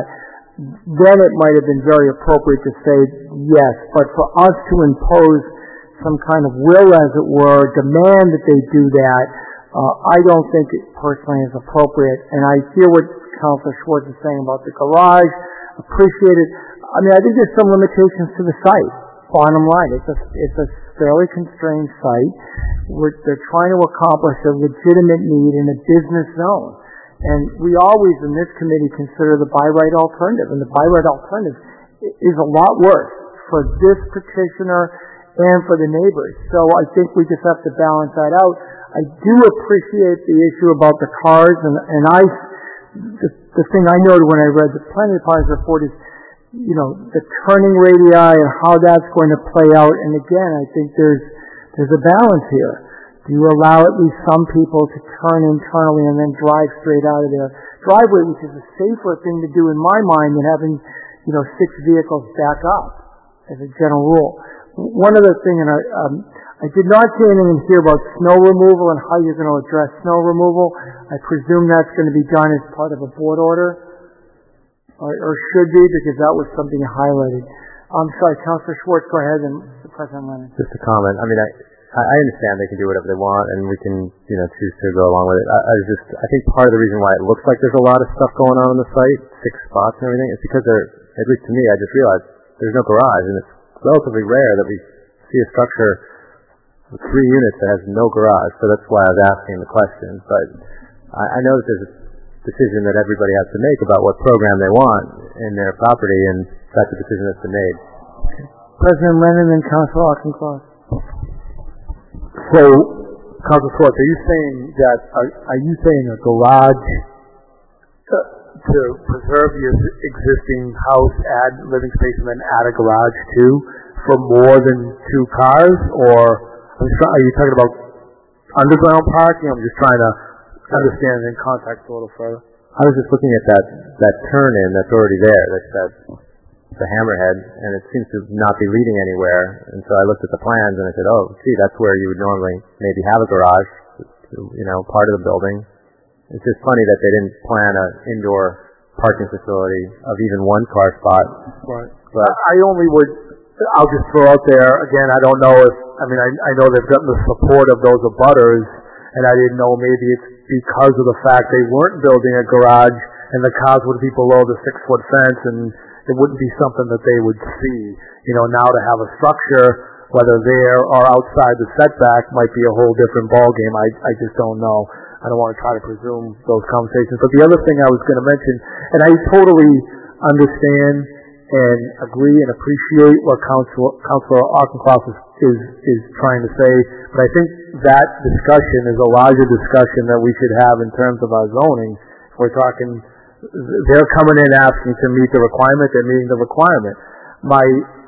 [SPEAKER 1] then it might have been very appropriate to say yes. But for us to impose some kind of will, as it were, demand that they do that, uh, I don't think it personally is appropriate. And I hear what Councilor Schwartz is saying about the garage, appreciate it. I mean, I think there's some limitations to the site. Bottom line, it's a, it's a fairly constrained site. We're, they're trying to accomplish a legitimate need in a business zone. And we always, in this committee, consider the by right alternative. And the by right alternative is a lot worse for this petitioner and for the neighbors. So I think we just have to balance that out. I do appreciate the issue about the cars. And, and I, the, the thing I noted when I read the planning department's report is, you know, the turning radii and how that's going to play out. And again, I think there's there's a balance here. Do you allow at least some people to turn internally and then drive straight out of their driveway, which is a safer thing to do in my mind than having, you know, six vehicles back up as a general rule. One other thing, and I, um, I did not see anything here about snow removal and how you're going to address snow removal. I presume that's going to be done as part of a board order. Or, or should be, because that was something you highlighted. I'm sorry, Councilor Schwartz, go ahead, and President Lennon.
[SPEAKER 3] Just a comment. I mean, I, I understand they can do whatever they want, and we can, you know, choose to go along with it. I, I was just, I think part of the reason why it looks like there's a lot of stuff going on on the site, six spots and everything, is because there, at least to me, I just realized
[SPEAKER 8] there's no garage, and it's relatively rare that we see a structure with three units that has no garage, so that's why I was asking the question. But I, I know that there's a decision that everybody has to make about what program they want in their property, and that's a decision that's been made.
[SPEAKER 1] President Lennon and Councilor Auchincloss.
[SPEAKER 9] So, Councilor Schwartz, are you saying that, are, are you saying a garage to, to preserve your existing house, add living space, and then add a garage too, for more than two cars? Or I'm just, are you talking about underground parking? I'm just trying to understand in context a little further.
[SPEAKER 8] I was just looking at that, that turn-in that's already there, that's that, the hammerhead, and it seems to not be leading anywhere. And so I looked at the plans and I said, oh, gee, that's where you would normally maybe have a garage, you know, part of the building. It's just funny that they didn't plan an indoor parking facility of even one car spot.
[SPEAKER 9] Right.
[SPEAKER 8] But
[SPEAKER 9] I only would, I'll just throw out there, again, I don't know if, I mean, I, I know they've gotten the support of those abutters, and I didn't know maybe it's because of the fact they weren't building a garage and the cars would be below the six-foot fence, and it wouldn't be something that they would see. You know, now to have a structure, whether there or outside the setback, might be a whole different ballgame. I, I just don't know. I don't want to try to presume those conversations. But the other thing I was going to mention, and I totally understand and agree and appreciate what Council, Councilor Auchincloss is, is, is trying to say, but I think that discussion is a larger discussion that we should have in terms of our zoning. We're talking, they're coming in asking to meet the requirement, they're meeting the requirement. My,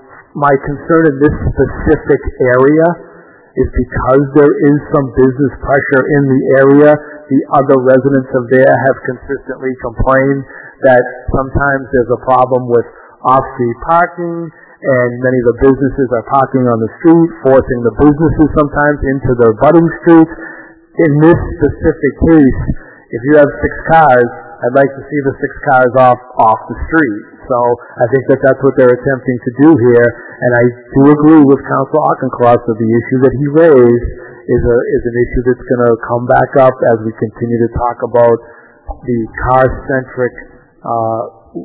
[SPEAKER 9] my concern in this specific area is because there is some business pressure in the area. The other residents of there have consistently complained that sometimes there's a problem with off-street parking, and many of the businesses are parking on the street, forcing the businesses sometimes into their abutting streets. In this specific case, if you have six cars, I'd like to see the six cars off off the street. So I think that that's what they're attempting to do here, and I do agree with Councilor Auchincloss that the issue that he raised is a is an issue that's going to come back up as we continue to talk about the car-centric uh,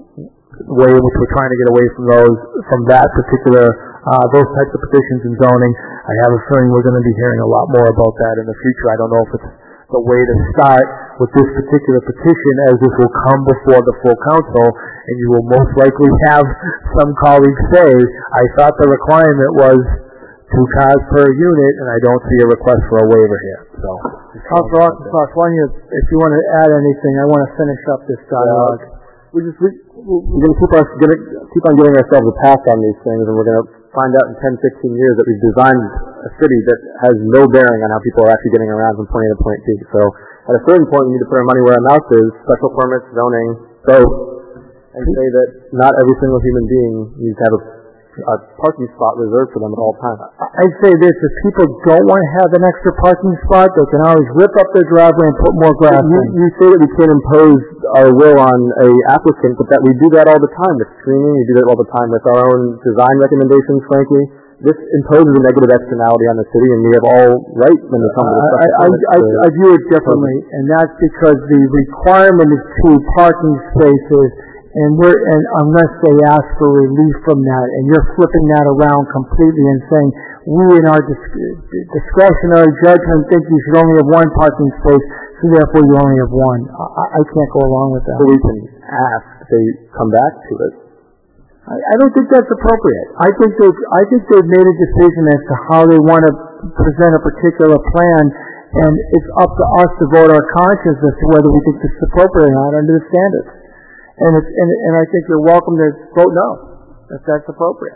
[SPEAKER 9] way in which we're trying to get away from those from that particular uh, those types of petitions and zoning. I have a feeling we're going to be hearing a lot more about that in the future. I don't know if it's the way to start with this particular petition, as this will come before the full council, and you will most likely have some colleagues say, I thought the requirement was two cars per unit, and I don't see a request for a waiver here. So,
[SPEAKER 1] Councilor Auchincloss, why don't you, if you want to add anything, I want to finish up this dialogue.
[SPEAKER 3] Yeah, we just, we, we're going to keep, us, gonna keep on giving ourselves a pass on these things, and we're going to find out in ten, fifteen years that we've designed a city that has no bearing on how people are actually getting around from point A to point B. So at a certain point, we need to put our money where our mouth is, special permits, zoning, both, and say that not every single human being needs to have a, a parking spot reserved for them at all times.
[SPEAKER 1] I'd say this, if people don't want to have an extra parking spot, they can always rip up their driveway and put more grass
[SPEAKER 3] you,
[SPEAKER 1] in.
[SPEAKER 3] you say that we can't impose our will on a applicant, but that we do that all the time with screening, we do that all the time with our own design recommendations, frankly. This imposes a negative externality on the city, and we have all right when it comes to this.
[SPEAKER 1] I, I, I, I view it differently, and that's because the requirement is two parking spaces, and we're, and unless they ask for relief from that, and you're flipping that around completely and saying, we in our dis- discretionary judgment think you should only have one parking space, so therefore you only have one. I, I can't go along with that.
[SPEAKER 3] So we can ask if they come back to it.
[SPEAKER 1] I, I don't think that's appropriate. I think they've, I think they've made a decision as to how they want to present a particular plan, and it's up to us to vote our conscience as to whether we think this is appropriate or not under the standards. And, it's, and, and I think you're welcome to vote no, if that's appropriate.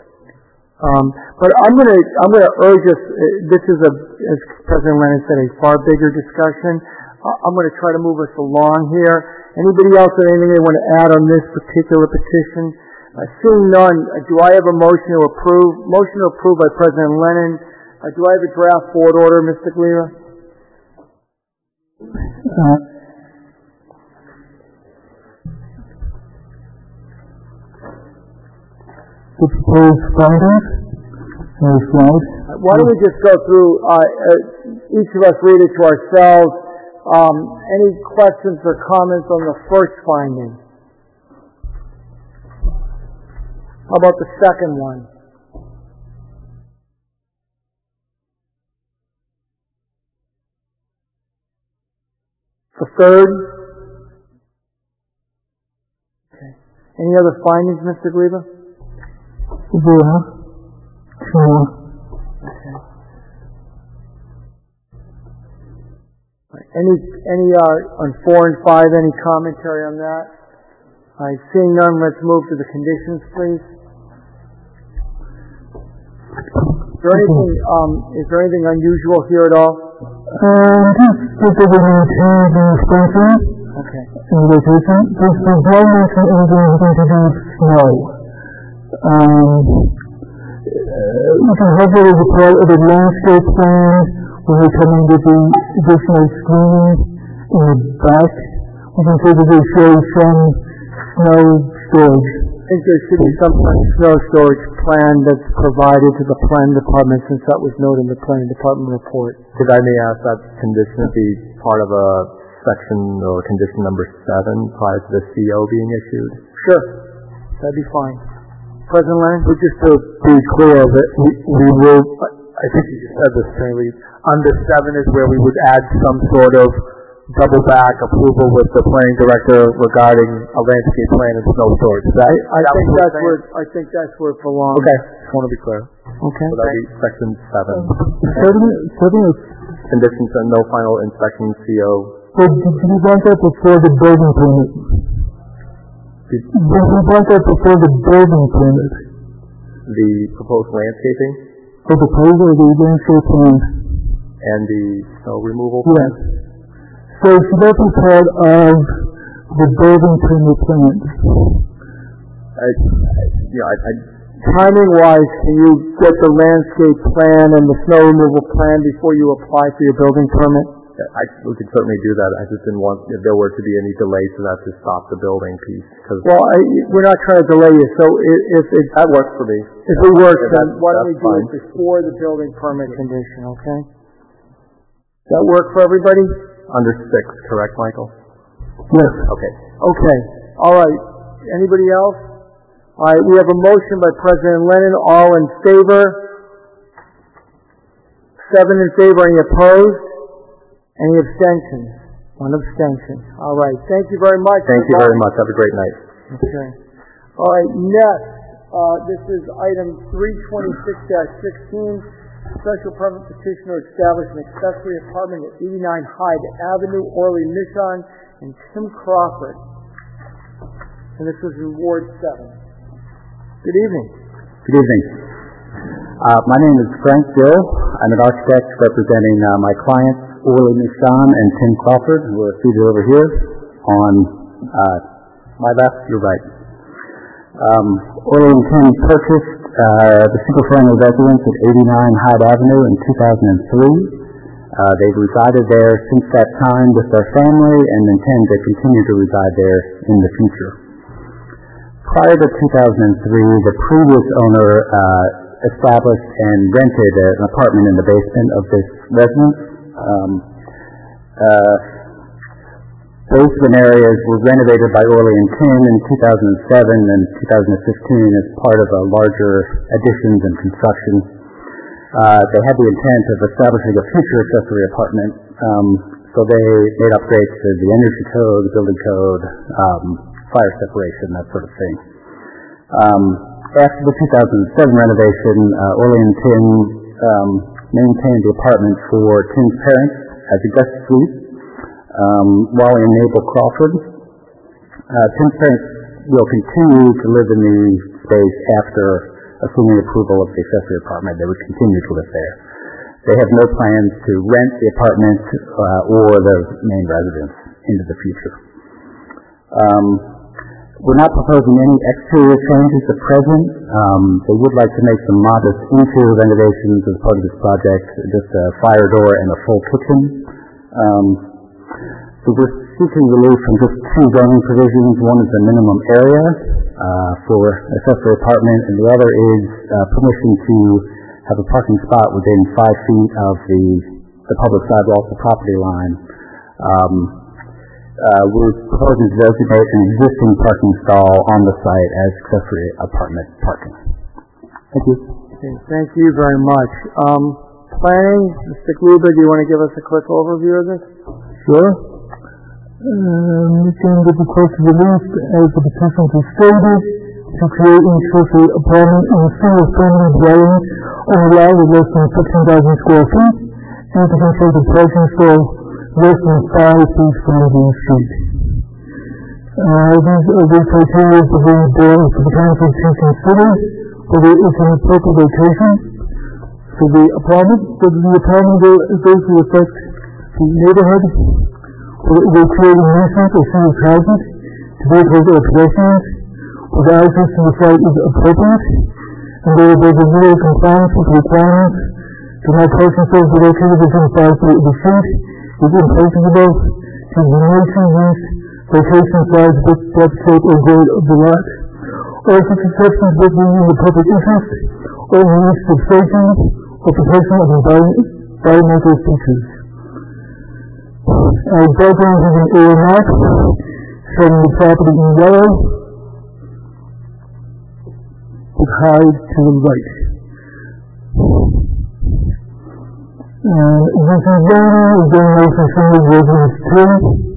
[SPEAKER 1] Um, but I'm going to I'm going to urge us. Uh, this is a, as President Lennon said, a far bigger discussion. Uh, I'm going to try to move us along here. Anybody else have anything they want to add on this particular petition? Uh, seeing none, uh, do I have a motion to approve? Motion to approve by President Lennon. Uh, do I have a draft board order, Mister Gliera?
[SPEAKER 6] Uh, the proposed findings are slide.
[SPEAKER 1] Why don't we just go through, uh, uh, each of us read it to ourselves. Um, any questions or comments on the first finding? How about the second one? The third? Okay. Any other findings, Mister Gliba?
[SPEAKER 6] Yeah. Sure.
[SPEAKER 1] Okay. Any, any, uh, on four and five, any commentary on that? All right, seeing none, let's move to the conditions, please. Is there anything, um, is there anything unusual here at all?
[SPEAKER 6] Um, just that they will maintain the spacing
[SPEAKER 1] Okay.
[SPEAKER 6] and location. This does not mention anything having to do with snow. Um, uh, you can have it as a part of the landscape plan when we come in with the additional screening in the back. We can say that they show some snow storage.
[SPEAKER 1] I think there should be some kind of snow storage plan that's provided to the planning department, since that was noted in the planning department report.
[SPEAKER 8] Could I may ask that condition be part of a section or condition number seven prior to the C O being issued?
[SPEAKER 1] Sure. That'd be fine. President Lennon?
[SPEAKER 9] But just to be clear, that we, we will, I think you just said this, Attorney Lee, under seven is where we would add some sort of double back approval with the planning director regarding a landscape plan and snow storage. Is that,
[SPEAKER 1] I
[SPEAKER 9] that
[SPEAKER 1] think
[SPEAKER 9] what
[SPEAKER 1] that's
[SPEAKER 9] you're
[SPEAKER 1] where, I think that's where it belongs.
[SPEAKER 9] Okay, just want to be clear.
[SPEAKER 1] Okay.
[SPEAKER 8] So that would be section seven.
[SPEAKER 6] Seven, seven is,
[SPEAKER 8] Conditions and no final inspection C O.
[SPEAKER 6] but do do you want that before the building permit? Do you want that before the building permit?
[SPEAKER 8] The proposed landscaping
[SPEAKER 6] For the proposal of the landscape plan?
[SPEAKER 8] and the snow removal
[SPEAKER 6] Yes.
[SPEAKER 8] plan?
[SPEAKER 6] So should that be part of the building permit plans?
[SPEAKER 8] I, I, you know, I, I,
[SPEAKER 1] Timing-wise, can you get the landscape plan and the snow removal plan before you apply for your building permit?
[SPEAKER 8] I, we could certainly do that. I just didn't want, if there were to be any delay to that, to stop the building piece. Cause
[SPEAKER 1] Well, I, we're not trying to delay you, so i- if it,
[SPEAKER 8] that works for me.
[SPEAKER 1] if it works,
[SPEAKER 8] Yeah,
[SPEAKER 1] then
[SPEAKER 8] that's-
[SPEAKER 1] why don't we
[SPEAKER 8] that's
[SPEAKER 1] do it
[SPEAKER 8] fine.
[SPEAKER 1] before the building permit condition, okay? Does that work for everybody?
[SPEAKER 8] Under six, correct, Michael?
[SPEAKER 6] Yes.
[SPEAKER 8] Okay.
[SPEAKER 1] Okay, all right. Anybody else? All right, we have a motion by President Lennon. All in favor? Seven in favor. Any opposed? Any abstentions? One abstention. All right. Thank you very much.
[SPEAKER 8] Thank you very much. Have a great night.
[SPEAKER 1] Okay. All right. Next, uh, this is item three twenty-six dash sixteen. Special permit petition to establish an accessory apartment at eighty-nine Hyde Avenue, Orly, Michigan, and Tim Crawford. And this is in Ward seven. Good evening.
[SPEAKER 10] Good evening. Uh, my name is Frank Dill. I'm an architect representing uh, my clients, Orly Michigan and Tim Crawford, who are seated over here on uh, my left, your right. Um, Orly and Tim purchased uh, the single-family residence at eighty-nine Hyde Avenue in two thousand three. Uh, they've resided there since that time with their family and intend to continue to reside there in the future. Prior to two thousand three, the previous owner uh, established and rented an apartment in the basement of this residence. Um, uh, basement areas were renovated by Orly and Tim in two thousand seven and two thousand fifteen as part of a larger additions and construction. Uh, they had the intent of establishing a future accessory apartment, um, so they made upgrades to the energy code, the building code, um, fire separation, that sort of thing. Um, after the two thousand seven renovation, uh, Orly and Tim um, maintained the apartment for Tim's parents as a guest suite. Um, Wally and Mabel Crawford. Uh, Tim's parents will continue to live in the space after assuming approval of the accessory apartment. They would continue to live there. They have no plans to rent the apartment uh, or the main residence into the future. Um, we're not proposing any exterior changes at present. Um, they would like to make some modest interior renovations as part of this project, just a fire door and a full kitchen. Um, So we're seeking relief from just two zoning provisions. One is the minimum area uh, for accessory apartment, and the other is uh, permission to have a parking spot within five feet of the, the public sidewalk, the property line. Um, uh, we're proposing to designate an existing parking stall on the site as accessory apartment parking. Thank you.
[SPEAKER 1] Okay, thank you very much. Um, planning, Mister Gruber, do you want to give us a quick overview of this?
[SPEAKER 6] Sure. Um, Again, the request is released as the petition is stated to create an accessory apartment in a single family dwelling on a lot of less than fifteen thousand square feet and to construct a parking stall less than five feet from the street. Uh, these are the criteria for the board for the council to consider whether it's an appropriate location for the apartment, whether the apartment is going to affect the neighborhood, whether it will create a nuisance or serious hazard to vehicles or pedestrians, whether access to the site is appropriate, and whether there's a real compliance with the requirements to have parking stalls be located within five feet of the street, is impossible to the nature, use, location, size, width, depth, shape, or grade of the lot, or such exceptions that be in the public interest, or in the interest of safety, or protection of environmental features. As background is an area map showing the property in yellow, with hide to the right. Uh, this is zoning, again, also showing residence two.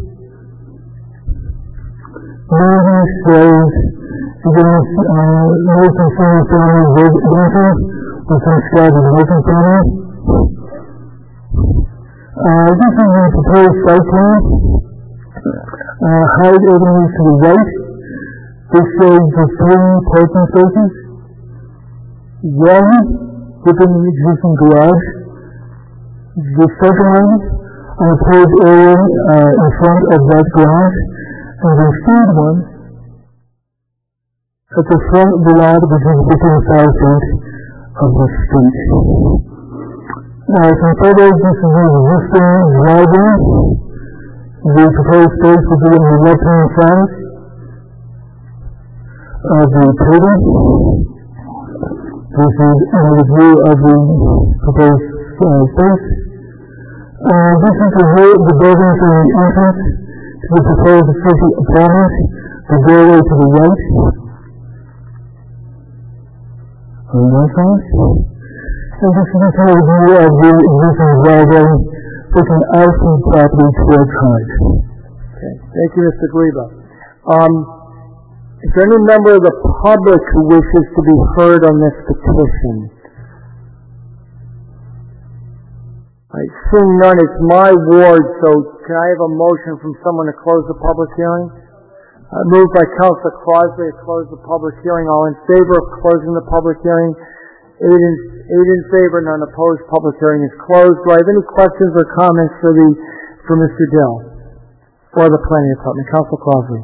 [SPEAKER 6] Movie shows, again, uh, most of single family residential with some scattered working family. Uh, this is the proposed site plan. Uh, Hyde Avenue to the right. This shows the three parking spaces. One within the existing garage. The second one on the paved area uh, in front of that garage. And the third one at the front of the lot, which is within five feet of the street. Uh, some photos, this is the existing driveway. The proposed space will be on the left-hand side of the pavement. This is a review of the proposed uh, space. Uh, this is the view of the building from the entrance to the proposed accessory apartment, the doorway to the right. On the right side. And this is a review of the existing driveway looking out from the property towards Hyde.
[SPEAKER 1] Okay, thank you, Mister Gleba. Um, is there any member of the public who wishes to be heard on this petition? I assume none. It's my ward, so can I have a motion from someone to close the public hearing? Uh, moved by Councilor Crosby to close the public hearing. All in favor of closing the public hearing? Eight in, eight in favor, none opposed. Public hearing is closed. Do I have any questions or comments for the for Mister Dill or the Planning Department? Councilor Crosby.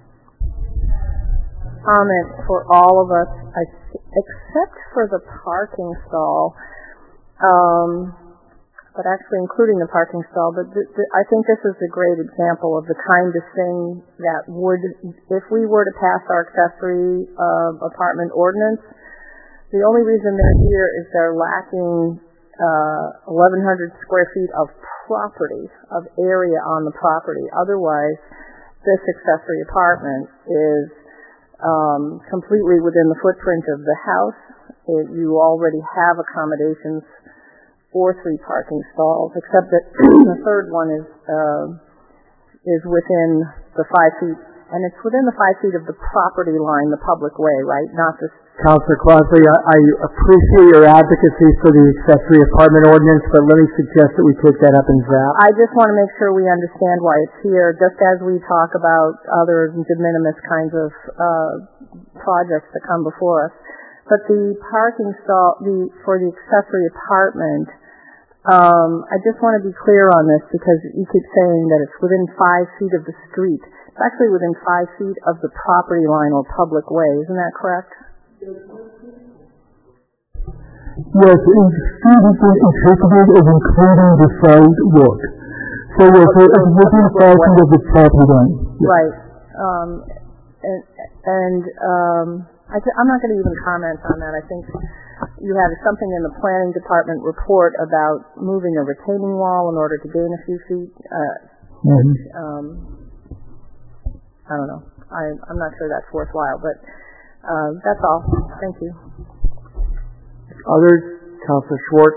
[SPEAKER 7] Comment for all of us, I, except for the parking stall. Um, but actually including the parking stall, but th- th- I think this is a great example of the kind of thing that would, if we were to pass our accessory uh, apartment ordinance, the only reason they're here is they're lacking uh, eleven hundred square feet of property, of area on the property. Otherwise, this accessory apartment is um, completely within the footprint of the house. It, you already have accommodations or three parking stalls, except that the third one is uh, is within the five feet, and it's within the five feet of the property line, the public way, right? Not the.
[SPEAKER 1] Councilor Crosby, I, I appreciate your advocacy for the accessory apartment ordinance, but let me suggest that we take that up in Z A P.
[SPEAKER 7] I just want to make sure we understand why it's here, just as we talk about other de minimis kinds of uh, projects that come before us. But the parking stall, the for the accessory apartment. Um, I just want to be clear on this because you keep saying that it's within five feet of the street. It's actually within five feet of the property line or public way. Isn't that correct?
[SPEAKER 6] Yes, it's student interpreted as including the sidewalk. So yes, it's within five feet of the property line. Yes.
[SPEAKER 7] Right. Um, and and um, I th- I'm not going to even comment on that. I think you had something in the planning department report about moving a retaining wall in order to gain a few feet. Uh,
[SPEAKER 6] mm-hmm.
[SPEAKER 7] um, I don't know. I, I'm not sure that's worthwhile, but uh, that's all. Thank you.
[SPEAKER 1] Others? Councilor Schwartz?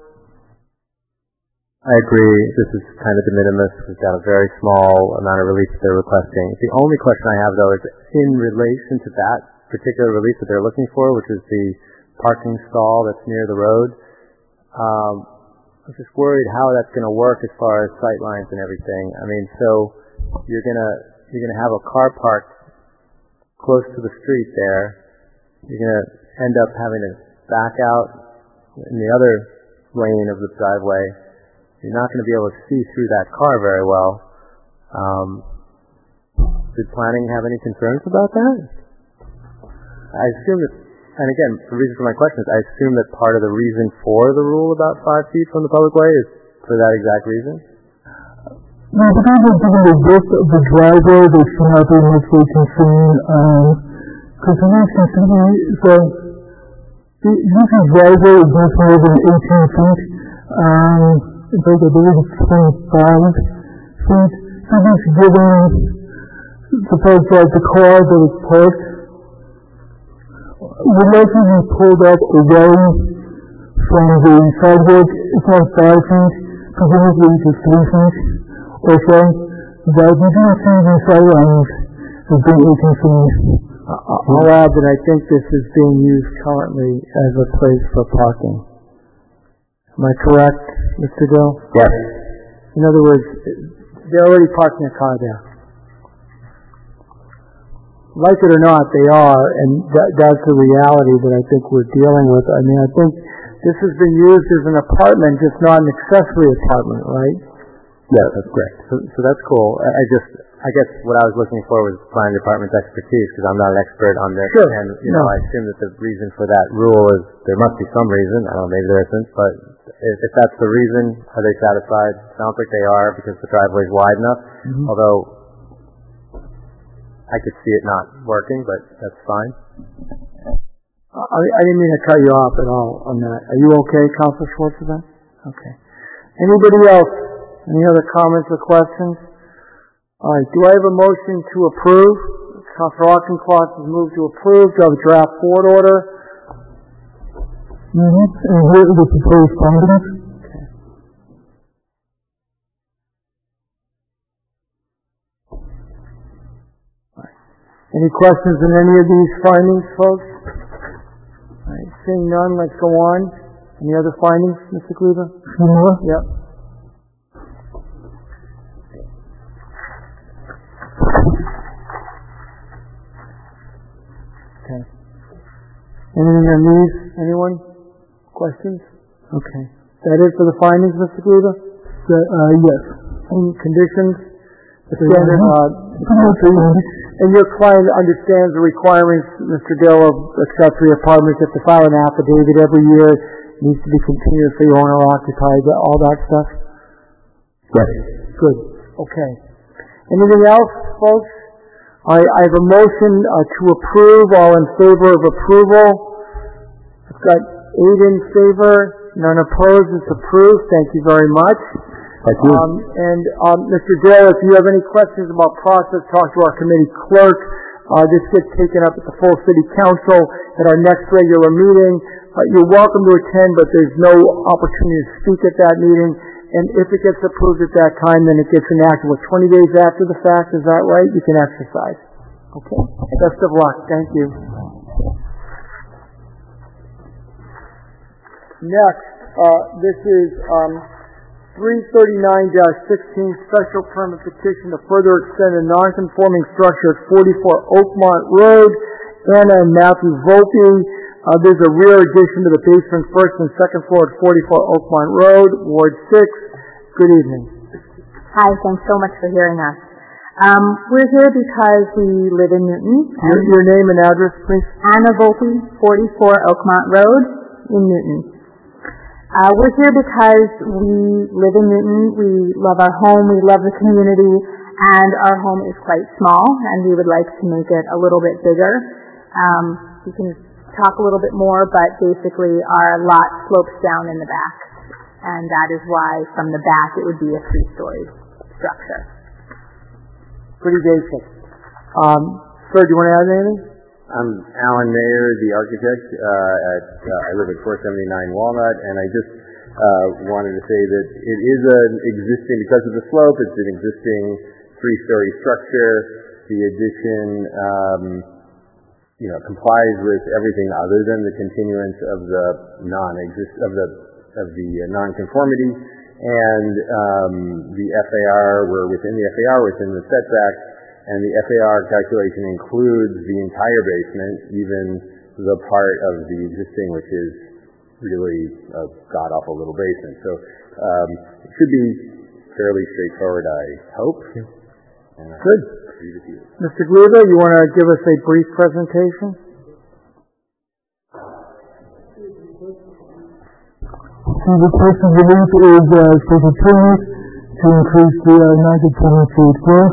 [SPEAKER 8] I agree. This is kind of de minimis. We've got a very small amount of relief that they're requesting. The only question I have, though, is in relation to that particular relief that they're looking for, which is the parking stall that's near the road. Um, I'm just worried how that's going to work as far as sight lines and everything. I mean, so you're gonna you're gonna have a car parked close to the street there. You're gonna end up having to back out in the other lane of the driveway. You're not going to be able to see through that car very well. Um, did planning have any concerns about that? I assume that, and again, the reason for my question is I assume that part of the reason for the rule about five feet from the public way is for that exact reason?
[SPEAKER 6] Well, because of given the width of the driveway, they should not be much of a concern. Because um, it is considerably, so the usual driveway is much more than eighteen feet. Um, in fact, I believe it's twenty-five feet. So this given, suppose like the car that is parked would likely be pulled up away from the sidewalk. It's not five feet, presumably it's three feet or so. That we do see these sight lines as being eighteen feet.
[SPEAKER 1] I'll add that I think this is being used currently as a place for parking. Am I correct, Mister Dill?
[SPEAKER 8] Yes.
[SPEAKER 1] In other words, they're already parking a car there. Like it or not, they are, and that, that's the reality that I think we're dealing with. I mean, I think this has been used as an apartment, just not an accessory apartment, right?
[SPEAKER 8] Yeah, that's correct. So, so that's cool. I, I just, I guess what I was looking for was planning department's expertise, because I'm not an expert on this.
[SPEAKER 1] Sure.
[SPEAKER 8] And, you know,
[SPEAKER 1] No.
[SPEAKER 8] I assume that the reason for that rule is, there must be some reason. I don't know, maybe there isn't, but if, if that's the reason, are they satisfied? Sounds like they are, because the driveway's wide enough. Mm-hmm. Although, I could see it not working, but that's fine.
[SPEAKER 1] I, I didn't mean to cut you off at all on that. Are you okay, Councilor Schwartz, with that? Okay. Anybody else? Any other comments or questions? All right. Do I have a motion to approve? Councilor Auchincloss has moved to approve. Do I have a draft board order?
[SPEAKER 6] Mm-hmm. And here are the proposed findings.
[SPEAKER 1] Okay. All right. Any questions on any of these findings, folks? All right. Seeing none, let's go on. Any other findings, Mister Cleaver?
[SPEAKER 6] Any more?
[SPEAKER 1] Yep. Okay. Anything on these? Anyone? Questions? Okay. That it for the findings, Mister Cleaver?
[SPEAKER 6] Uh, yes.
[SPEAKER 1] Any conditions? The standard, uh,
[SPEAKER 6] uh,
[SPEAKER 1] and your client understands the requirements, Mister Dill, of accessory apartments. If they file an affidavit every year, it needs to be continuously owner occupied, all that stuff?
[SPEAKER 8] Yes.
[SPEAKER 1] Good. Okay. Anything else, folks? I, I have a motion uh, to approve. All in favor of approval? I've got eight in favor, none opposed. It's approved. Thank you very much.
[SPEAKER 8] Thank you.
[SPEAKER 1] Um, and um, Mister Dill, if you have any questions about process, talk to our committee clerk. Uh, this gets taken up at the full city council at our next regular meeting. Uh, you're welcome to attend, but there's no opportunity to speak at that meeting. And if it gets approved at that time, then it gets enacted. What, twenty days after the fact, is that right? You can exercise. Okay. Best of luck. Thank you. Next, uh, this is um, three thirty-nine dash sixteen special permit petition to further extend a non-conforming structure at forty-four Oakmont Road. Anna and Matthew Volpe. Uh, there's a rear addition to the basement, first and second floor at forty-four Oakmont Road, Ward six. Good evening.
[SPEAKER 11] Hi, thanks so much for hearing us. Um, we're here because we live in Newton.
[SPEAKER 1] Your, your name and address, please?
[SPEAKER 11] Anna Volpe, forty-four Oakmont Road in Newton. Uh, we're here because we live in Newton, we love our home, we love the community, and our home is quite small, and we would like to make it a little bit bigger. Um, we can talk a little bit more, but basically our lot slopes down in the back, and that is why from the back it would be a three-story structure.
[SPEAKER 1] Pretty basic. Um, sir, do you want to add anything?
[SPEAKER 12] I'm Alan Mayer, the architect. Uh, at uh, I live at four seventy-nine Walnut, and I just uh, wanted to say that it is an existing, because of the slope, it's an existing three-story structure. The addition, um, you know, complies with everything other than the continuance of the non-exist of the of the uh, non-conformity, and um, the F A R. We're within the F A R, within the setback, and the F A R calculation includes the entire basement, even the part of the existing, which is really a god-awful little basement. So um, it should be fairly straightforward, I hope. And I
[SPEAKER 1] Good.
[SPEAKER 12] agree with you.
[SPEAKER 1] Mister Gliva, you want to give us a brief presentation?
[SPEAKER 6] The request of relief is uh, special permit to increase the uh, non-conforming feet floor.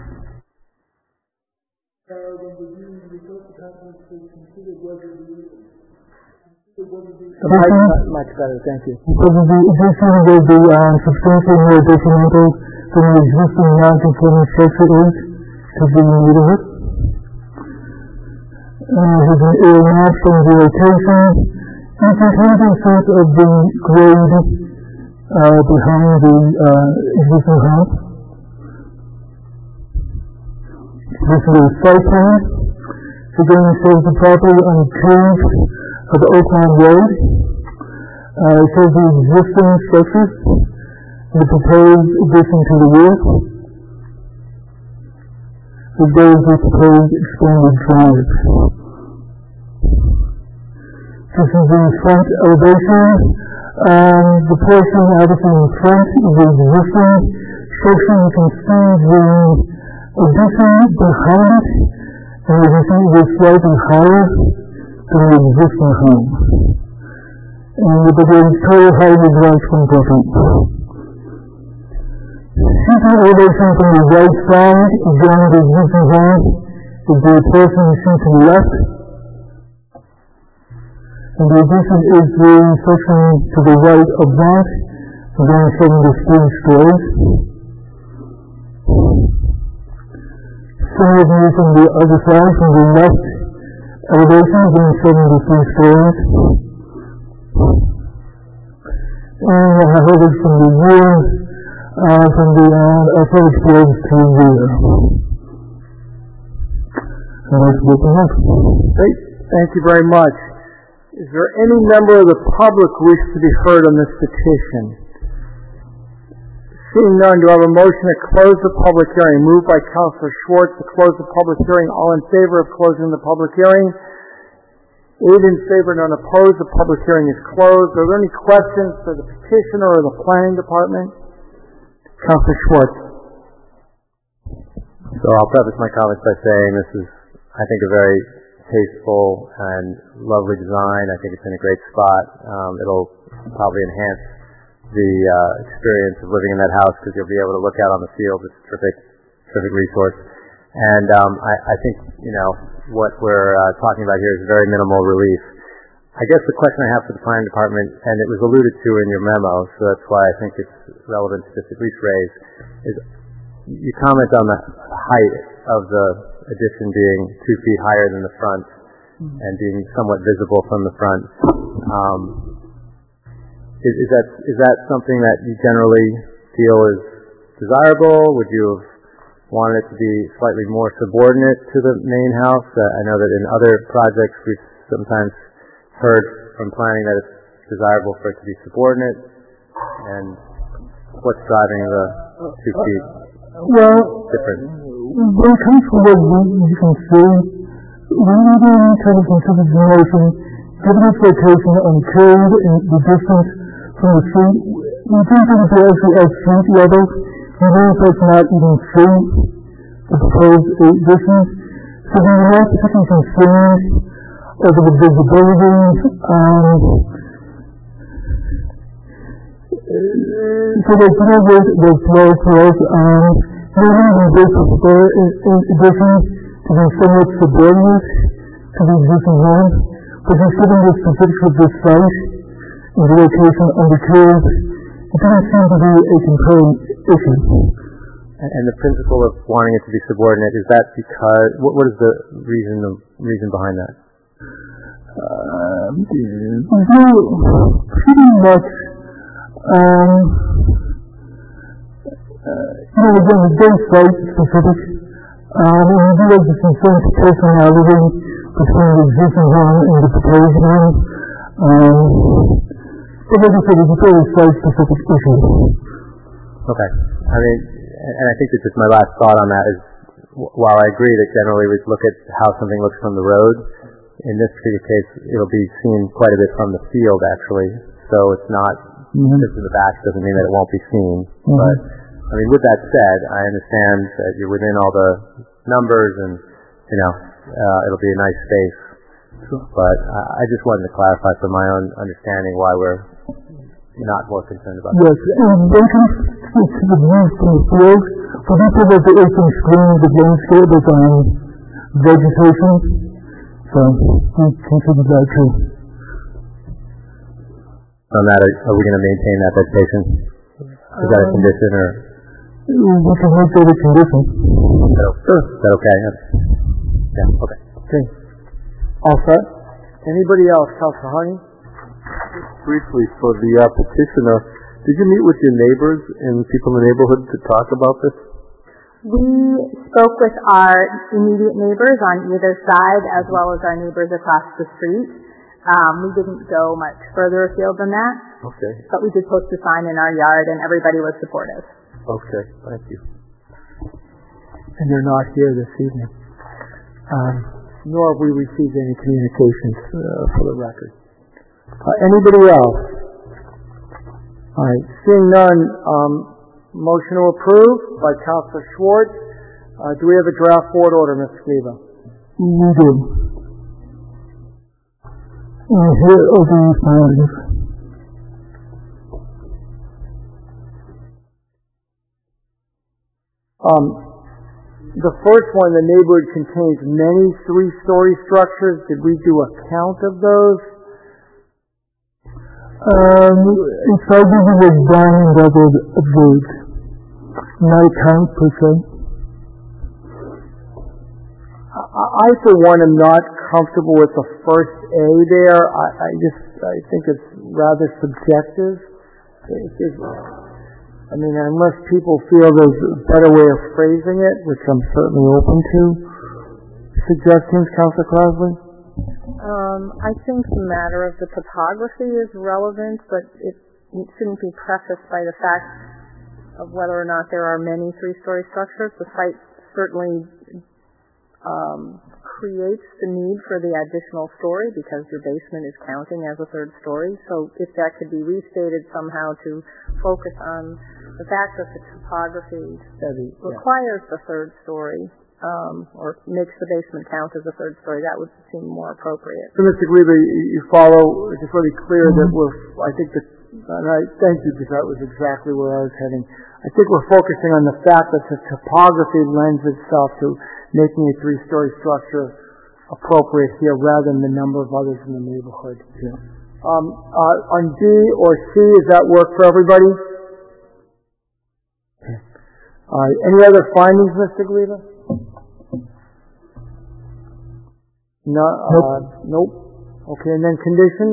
[SPEAKER 1] Much better, thank you.
[SPEAKER 6] Because of the addition will be um, substantially more detrimental than the existing non-conforming structure is to the neighborhood. Uh, there's an air map from the location. You can kind of sense of the grade uh, behind the uh, existing house. This is a site plan. Again, it shows the property on the curve of the Oakland Road. Uh, it shows the existing structures, the proposed addition to the roof, as well as the proposed expanded drive. This is the front elevation. Um, the portion obviously in front is the existing structure. You can see the addition behind it, and you can see it is slightly higher than the existing home. And the total height is around twenty-four feet. Seeking elevation from the right side, again the existing home, is the portion you see to the left. And the addition is the section to the right of that, again showing the three stories. Similar view from the other side, from the left elevation, again showing the three stories. And I have it from the rear, uh, from the uh, first floors to the rear. And that's what we have.
[SPEAKER 1] Great, thank you very much. Is there any member of the public who wishes to be heard on this petition? Seeing none, do I have a motion to close the public hearing? Moved by Councilor Schwartz to close the public hearing. All in favor of closing the public hearing? Eight in favor, none opposed. The public hearing is closed. Are there any questions for the petitioner or the planning department? Councilor Schwartz.
[SPEAKER 8] So I'll preface my comments by saying this is, I think, a very tasteful and lovely design. I think it's in a great spot. Um, it'll probably enhance the uh, experience of living in that house because you'll be able to look out on the field. It's a terrific, terrific resource. And um, I, I think, you know, what we're uh, talking about here is very minimal relief. I guess the question I have for the planning department, and it was alluded to in your memo, so that's why I think it's relevant to just at least raise, is you comment on the height of the addition being two feet higher than the front and being somewhat visible from the front. Um, is, is that is that something that you generally feel is desirable? Would you have wanted it to be slightly more subordinate to the main house? Uh, I know that in other projects we've sometimes heard from planning that it's desirable for it to be subordinate. And what's driving the two feet
[SPEAKER 6] well,
[SPEAKER 8] difference?
[SPEAKER 6] When it comes to what you can see, we need to kind of consider the notion, given its location on the curve and the distance from the street, we think that it's actually at street level, even if it's not even see the proposed addition. So we are not particularly concerned over the visibility. Um, so there's no way that flow for us. Um, Maybe we this addition to be somewhat subordinate to the existing home, but just given the specifics of this site and the location on the curve, it doesn't seem to be a compelling issue.
[SPEAKER 8] And the principle of wanting it to be subordinate, is that because, what, what is the reason of, reason behind that?
[SPEAKER 6] Um, well, pretty much, um, uh, you know, again, it's very site-specific. Um, and we do have to see some personality between the existing home and the proposed one. Um, but like I said, it's a very site-specific issue.
[SPEAKER 8] Okay. I mean, and I think that just my last thought on that is, while I agree that generally we look at how something looks from the road, in this particular case, it'll be seen quite a bit from the field, actually. So it's not mm-hmm. just in the back doesn't mean that it won't be seen. Mm-hmm. But I mean, with that said, I understand that you're within all the numbers, and you know, uh, it'll be a nice space. Sure. But uh, I just wanted to clarify for my own understanding why we're not more concerned about
[SPEAKER 6] yes, that. And when it comes to the views from the field, we do provide the open screen with landscape with um, vegetation. So we consider that too.
[SPEAKER 8] On that, are, are we going to maintain that vegetation? Is um, that a condition, or?
[SPEAKER 6] We can make that a condition.
[SPEAKER 8] Is that, sure. Is that okay? Yeah, okay.
[SPEAKER 1] Okay. All set? Anybody else? Councilor Honey?
[SPEAKER 5] Briefly, for the uh, petitioner, did you meet with your neighbors and people in the neighborhood to talk about this?
[SPEAKER 11] We spoke with our immediate neighbors on either side, as well as our neighbors across the street. Um, we didn't go much further afield than that.
[SPEAKER 5] Okay.
[SPEAKER 11] But we did post a sign in our yard, and everybody was supportive.
[SPEAKER 5] Okay, thank you.
[SPEAKER 1] And they're not here this evening. Um, nor have we received any communications uh, for the record. Uh, anybody else? All right, seeing none, um, motion to approve by Councilor Schwartz. Uh, do we have a draft board order, Miz Scleva?
[SPEAKER 6] We do. Uh, here are the findings.
[SPEAKER 1] Um, the first one, the neighborhood contains many three-story structures. Did we do a count of those?
[SPEAKER 6] Um, it's probably was done and that was observed. Not a count per se.
[SPEAKER 1] I, for one, am not comfortable with the first A there. I, I just, I think it's rather subjective. It, it, I mean, unless people feel there's a better way of phrasing it, which I'm certainly open to. Suggestions, Councilor Crosby?
[SPEAKER 7] Um, I think the matter of the topography is relevant, but it, it shouldn't be prefaced by the fact of whether or not there are many three-story structures. The site certainly um, creates the need for the additional story because your basement is counting as a third story. So if that could be restated somehow to focus on the fact that the topography
[SPEAKER 1] Steady,
[SPEAKER 7] requires
[SPEAKER 1] yeah.
[SPEAKER 7] the third story, um, or makes the basement count as a third story, that would seem more appropriate.
[SPEAKER 1] So, Mister Greba, you follow, it's just really clear mm-hmm. that we're, I think that, and I thank you because that was exactly where I was heading. I think we're focusing on the fact that the topography lends itself to making a three-story structure appropriate here rather than the number of others in the neighborhood. Yeah. Um, uh, on D or C, does that work for everybody? Okay. Uh, any other findings, Mister Greba? No, uh, nope. Okay, and then conditions?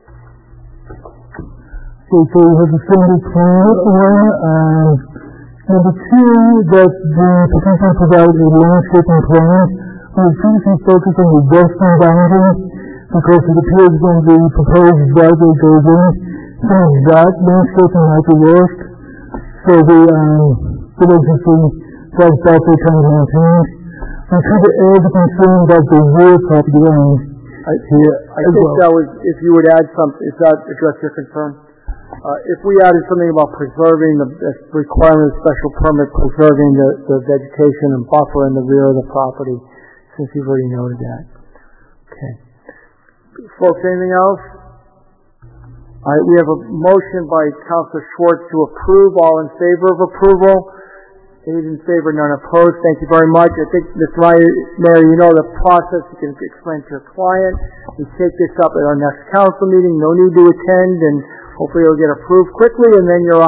[SPEAKER 6] Okay, so we have the single plan one, and number two, that the petition provides a landscaping plan. We have previously focused on the western boundary because it appears when the proposed driveway goes in, some of that landscaping might be lost. So the, um, the agency does that they kind of maintained. We could add the concern about the rear property line here.
[SPEAKER 1] I think well. that was, if you would add something, if that address your concern. Uh, if we added something about preserving the, the requirement of special permit, preserving the, the vegetation and buffer in the rear of the property, since you've already noted that. Okay. Folks, anything else? All right, we have a motion by Councilor Schwartz to approve. All in favor of approval? Eight in favor, none opposed. Thank you very much. I think, Mister Mayor, you know the process. You can explain to your client. We take this up at our next council meeting. No need to attend, and hopefully it'll get approved quickly, and then you're off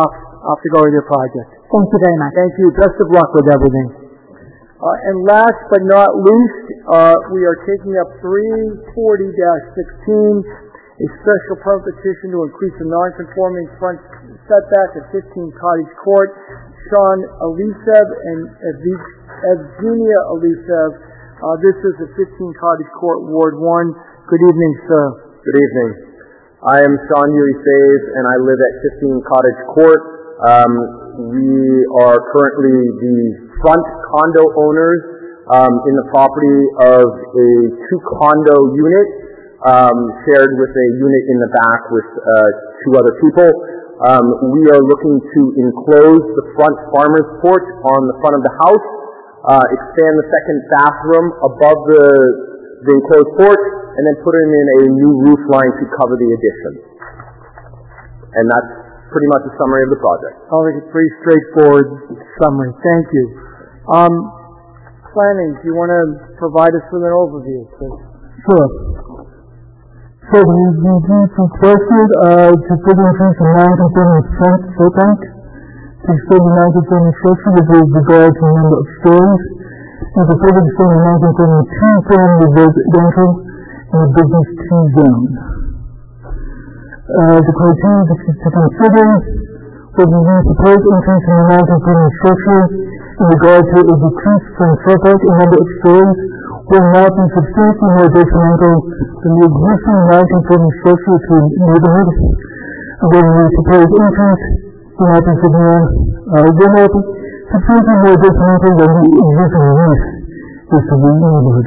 [SPEAKER 1] off to go with your project.
[SPEAKER 11] Thank you very much.
[SPEAKER 1] Thank you. Best of luck with everything. Uh, and last but not least, uh, we are taking up three forty dash sixteen, a special permit petition to increase the non-conforming front setback at fifteen Cottage Court. Sean Alisev and Evgenia Alisev. Uh, this is at fifteen Cottage Court, Ward one. Good evening, sir.
[SPEAKER 13] Good evening. I am Sean Alisev, and I live at fifteen Cottage Court. Um, we are currently the front condo owners um, in the property of a two-condo unit um, shared with a unit in the back with uh, two other people. Um, we are looking to enclose the front farmer's porch on the front of the house, uh, expand the second bathroom above the, the enclosed porch, and then put in a new roof line to cover the addition. And that's pretty much a summary of the project.
[SPEAKER 1] Sounds like a pretty straightforward summary. Thank you. Um, planning, do you want to provide us with an overview, please?
[SPEAKER 6] Sure. So we reviewed requested uh, to further increase the non-conforming front setback to extend the non-conforming structure with regard to the number of stories, and to further extend the non-conforming two-family residential in the business two zone. Uh, the criteria to, to consider was the proposed increase in the non-conforming structure in regard to a decrease from setback in number of stories will not be substantially more detrimental than the existing non-conforming structure to a neighborhood, and then the proposed increase will not be substantially, uh, will not be substantially more detrimental than the existing use is to the neighborhood.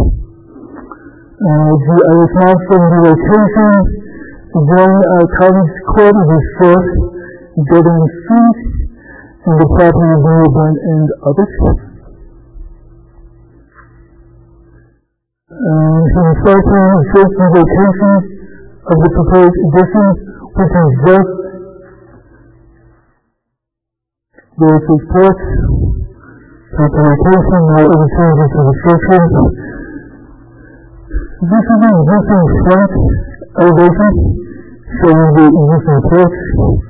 [SPEAKER 6] Uh, the uh, response from the location, then uh, Cottage Court is a short, dead end street, and the property is near one end of it. And so the site plan shows the location of the proposed addition, which is just there's this porch, at the location, no other changes to the structure. This is the existing front elevation, showing the existing porch.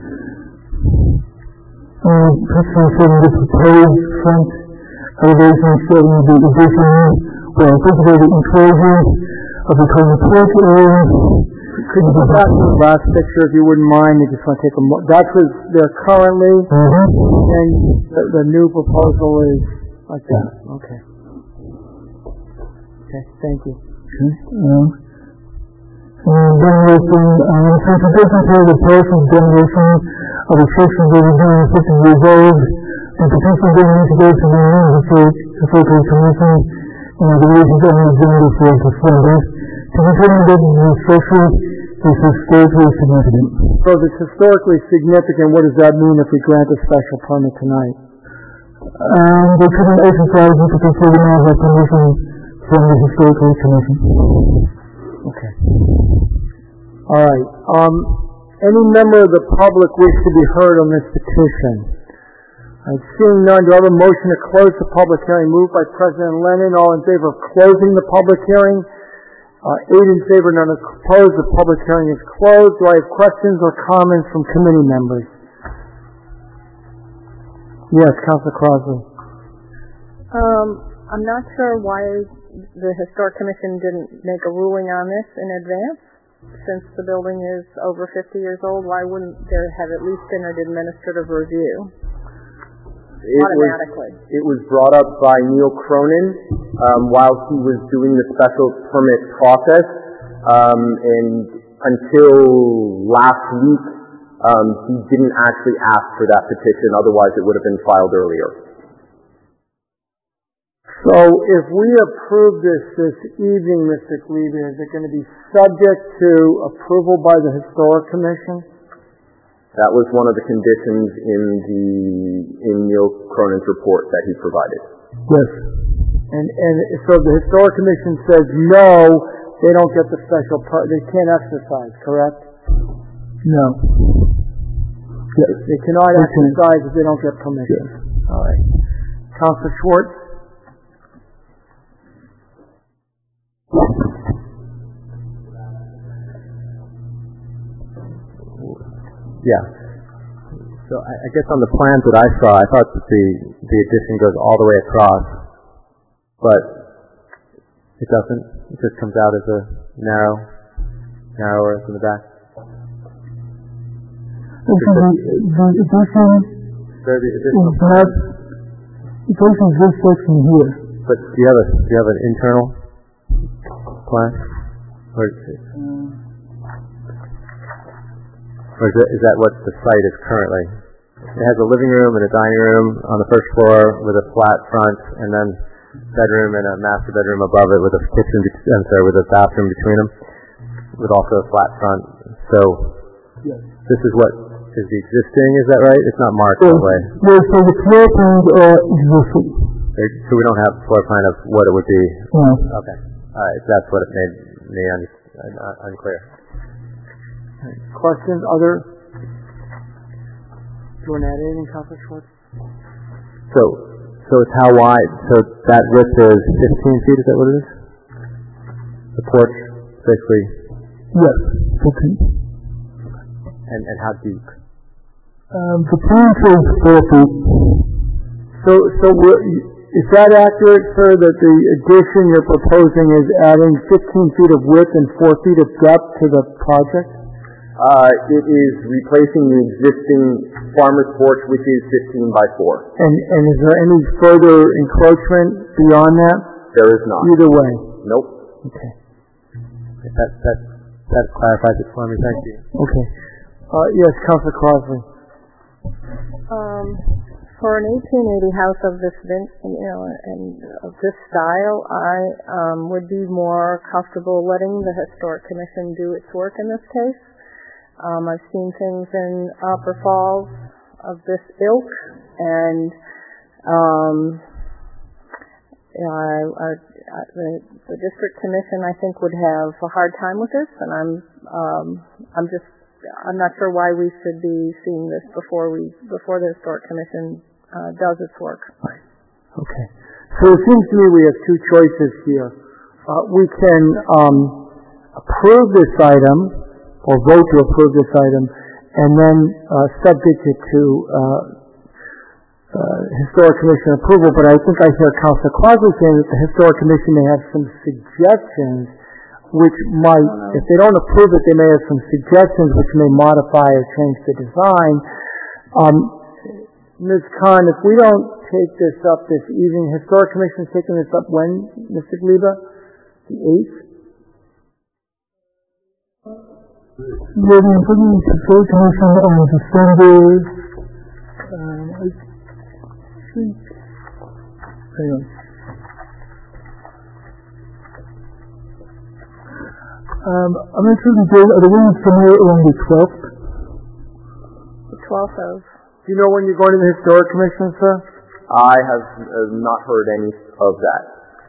[SPEAKER 6] And picture showing the proposed front elevation, showing the addition, well, anticipated enclosure of the covered porch area.
[SPEAKER 1] Could you go back to the last picture, if you wouldn't mind? I just want to take a mo- that's what they're currently,
[SPEAKER 6] mm-hmm.
[SPEAKER 1] and the, the new proposal is like that. Okay. Okay, thank you.
[SPEAKER 6] Okay. Um, and then there's some, um, since it doesn't have the partial demolition of a structure that is nearly fifty years old, and potentially going into those to the new historical commission, and the reasons on the agenda for the Sunday, to determine whether the structure is historically significant.
[SPEAKER 1] So if it's historically significant, what does that mean if we grant a special permit tonight?
[SPEAKER 6] Um, they couldn't exercise it because they did not have permission from the historical commission.
[SPEAKER 1] Okay. All right. Um, any member of the public wish to be heard on this petition? I'm seeing none. Do I have a motion to close the public hearing? Moved by President Lennon. All in favor of closing the public hearing? Uh, eight in favor, none opposed. The public hearing is closed. Do I have questions or comments from committee members? Yes, Councilor Crosby.
[SPEAKER 7] Um, I'm not sure why the Historic Commission didn't make a ruling on this in advance. Since the building is over fifty years old, why wouldn't there have at least been an administrative review?
[SPEAKER 13] It
[SPEAKER 7] automatically.
[SPEAKER 13] Was, it was brought up by Neil Cronin um, while he was doing the special permit process, um, and until last week, um, he didn't actually ask for that petition. Otherwise, it would have been filed earlier.
[SPEAKER 1] So if we approve this this evening, Mister Gliebe, is it going to be subject to approval by the Historic Commission?
[SPEAKER 13] That was one of the conditions in the in Neil Cronin's report that he provided.
[SPEAKER 1] Yes. And and so the Historic Commission says no, they don't get the special per they can't exercise, correct?
[SPEAKER 6] No.
[SPEAKER 1] Yes. They cannot they exercise can. if they don't get permission.
[SPEAKER 6] Yes.
[SPEAKER 1] All right. Councilor Schwartz?
[SPEAKER 8] Yeah. So I, I guess on the plans that I saw, I thought that the, the addition goes all the way across, but it doesn't. It just comes out as a narrow, narrower in the back.
[SPEAKER 6] Okay, the, the addition
[SPEAKER 8] So the additional
[SPEAKER 6] is not, it is this section here.
[SPEAKER 8] But do you have a do you have an internal plan, or, or is, that, is that what the site is currently? It has a living room and a dining room on the first floor with a flat front, and then bedroom and a master bedroom above it with a kitchen. I'm sorry, with a bathroom between them, with also a flat front. So
[SPEAKER 6] yes.
[SPEAKER 8] This is what is the existing. Is that right? It's not marked
[SPEAKER 6] so,
[SPEAKER 8] that way.
[SPEAKER 6] Yes, so the floor plans are existing.
[SPEAKER 8] So we don't have a floor plan of what it would be?
[SPEAKER 6] No.
[SPEAKER 8] Okay. All right. That's what it made me un- un- unclear.
[SPEAKER 1] Questions? Other? Do you want to add anything, Councilor Schwartz?
[SPEAKER 8] So, so it's how wide? So that width is fifteen feet, is that what it is? The porch, basically?
[SPEAKER 6] Yes, fifteen.
[SPEAKER 8] And, and how deep?
[SPEAKER 6] Um, the plan says four feet.
[SPEAKER 1] So, so we're, is that accurate, sir, that the addition you're proposing is adding fifteen feet of width and four feet of depth to the project?
[SPEAKER 13] Uh, it is replacing the existing farmer's porch, which is fifteen by four.
[SPEAKER 1] And, and is there any further encroachment beyond that?
[SPEAKER 13] There is not.
[SPEAKER 1] Either way?
[SPEAKER 13] Nope.
[SPEAKER 1] Okay.
[SPEAKER 8] That, that, that clarifies it for me. Thank you.
[SPEAKER 1] Okay. Uh, yes, Councilor Crosby.
[SPEAKER 7] Um, for an eighteen eighty house of this, vin- you know, and of this style, I um, would be more comfortable letting the Historic Commission do its work in this case. Um, I've seen things in Opera Falls of this ilk, and um, you know, I, I, I, the, the District Commission, I think, would have a hard time with this, and I'm, um, I'm just, I'm not sure why we should be seeing this before we, before the Historic Commission uh, does its work.
[SPEAKER 1] Right. Okay. So it seems to me we have two choices here. Uh, we can um, approve this item, or vote to approve this item, and then uh, subject it to uh, uh, Historic Commission approval. But I think I hear Councilor Crosby saying that the Historic Commission may have some suggestions which might, if they don't approve it, they may have some suggestions which may modify or change the design. Um, Miz Khan, if we don't take this up this evening, Historic Commission is taking this up when, Mister Gleba? The eighth?
[SPEAKER 6] Yeah, we're putting the Historic Commission on December, um, I think, hang on. Um, I'm not sure the date, are the ones somewhere around the twelfth?
[SPEAKER 7] The twelfth of...
[SPEAKER 1] Do you know when you're going to the Historic Commission, sir?
[SPEAKER 13] I have uh, not heard any of that.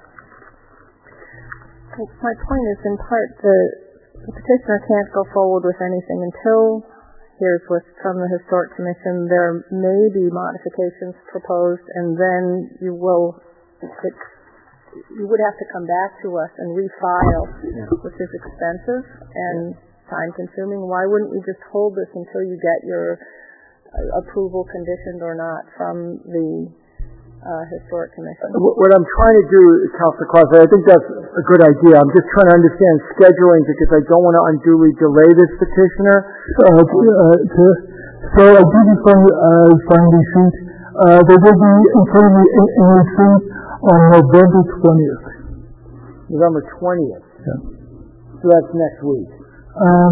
[SPEAKER 7] Well, my point is, in part, the, the petitioner can't go forward with anything until here's what's from the Historic Commission. There may be modifications proposed, and then you will... It's, you would have to come back to us and refile, yeah. which is expensive and time-consuming. Why wouldn't you just hold this until you get your uh, approval, conditioned or not, from the uh, Historic Commission?
[SPEAKER 1] What I'm trying to do, Councilor Crosby, I think that's a good idea. I'm just trying to understand scheduling because I don't want to unduly delay this petitioner.
[SPEAKER 6] Uh, uh, to, so I did find uh, find the sheet. Uh, they will be in front of me in, in the sheet on November twentieth.
[SPEAKER 1] November twentieth?
[SPEAKER 6] Yeah.
[SPEAKER 1] So that's next week.
[SPEAKER 6] Um,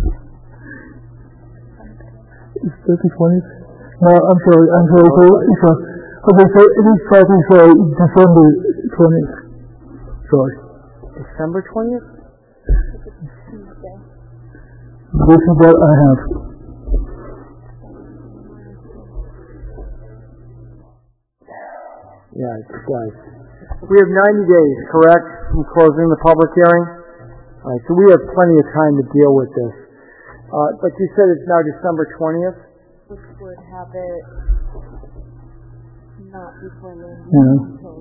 [SPEAKER 6] is that the twentieth? No, I'm sorry, I'm sorry. So, so, okay, so it is probably so December twentieth. Sorry.
[SPEAKER 1] December twentieth?
[SPEAKER 6] This is what I have.
[SPEAKER 1] Yeah, it does. We have ninety days, correct, from closing the public hearing? All right, so we have plenty of time to deal with this. Uh, but you said it's now December twentieth?
[SPEAKER 14] Which would have it not before the
[SPEAKER 6] yeah.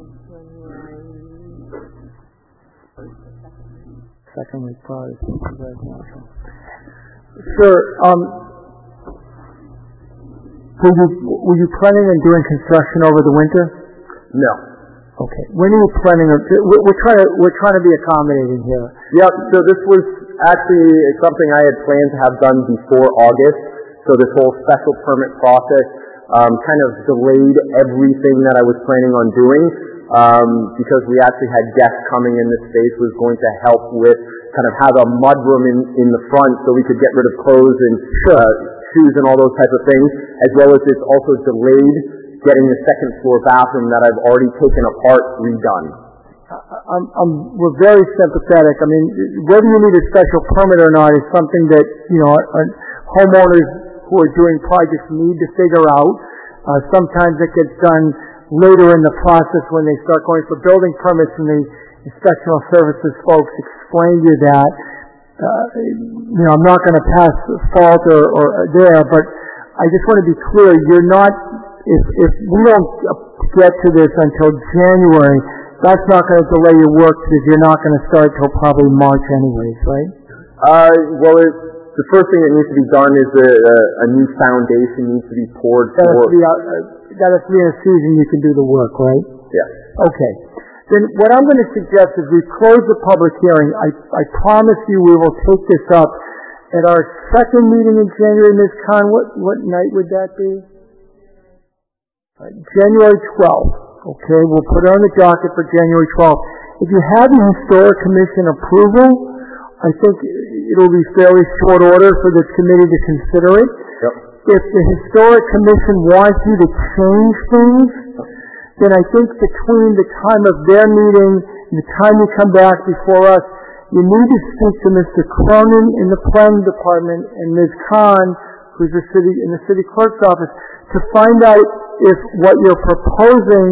[SPEAKER 1] Second week, probably. Sure. Um, Were you, were you planning on doing construction over the winter?
[SPEAKER 13] No.
[SPEAKER 1] Okay. When are you planning on, we're, we're trying to, we're trying to be accommodating here.
[SPEAKER 13] Yep, so this was actually something I had planned to have done before August. So this whole special permit process um, kind of delayed everything that I was planning on doing um, because we actually had guests coming in. This space was going to help with kind of have a mudroom in, in the front so we could get rid of clothes and uh, shoes and all those types of things, as well as it's also delayed getting the second floor bathroom that I've already taken apart redone.
[SPEAKER 1] I'm, I'm, we're very sympathetic. I mean, whether you need a special permit or not is something that, you know, homeowners who are doing projects need to figure out. Uh, sometimes it gets done later in the process when they start going for building permits and the inspectional services folks explain to you that. Uh, you know, I'm not going to pass fault or, or there, but I just want to be clear. You're not, if, if we don't get to this until January, that's not going to delay your work because you're not going to start till probably March anyways, right?
[SPEAKER 13] Uh, well, it, the first thing that needs to be done is a, a, a new foundation needs to be poured.
[SPEAKER 1] That has
[SPEAKER 13] for
[SPEAKER 1] to be, out, uh, that has to be in a season you can do the work, right?
[SPEAKER 13] Yes.
[SPEAKER 1] Okay. Then what I'm going to suggest is we close the public hearing. I, I promise you we will take this up at our second meeting in January. Miz Khan, what, what night would that be? Uh, January twelfth. Okay, we'll put it on the docket for January twelfth. If you have the Historic Commission approval, I think it'll be fairly short order for this committee to consider it.
[SPEAKER 13] Yep.
[SPEAKER 1] If the Historic Commission wants you to change things, then I think between the time of their meeting and the time you come back before us, you need to speak to Mister Cronin in the Planning Department and Miz Khan, who's the city in the city clerk's office, to find out if what you're proposing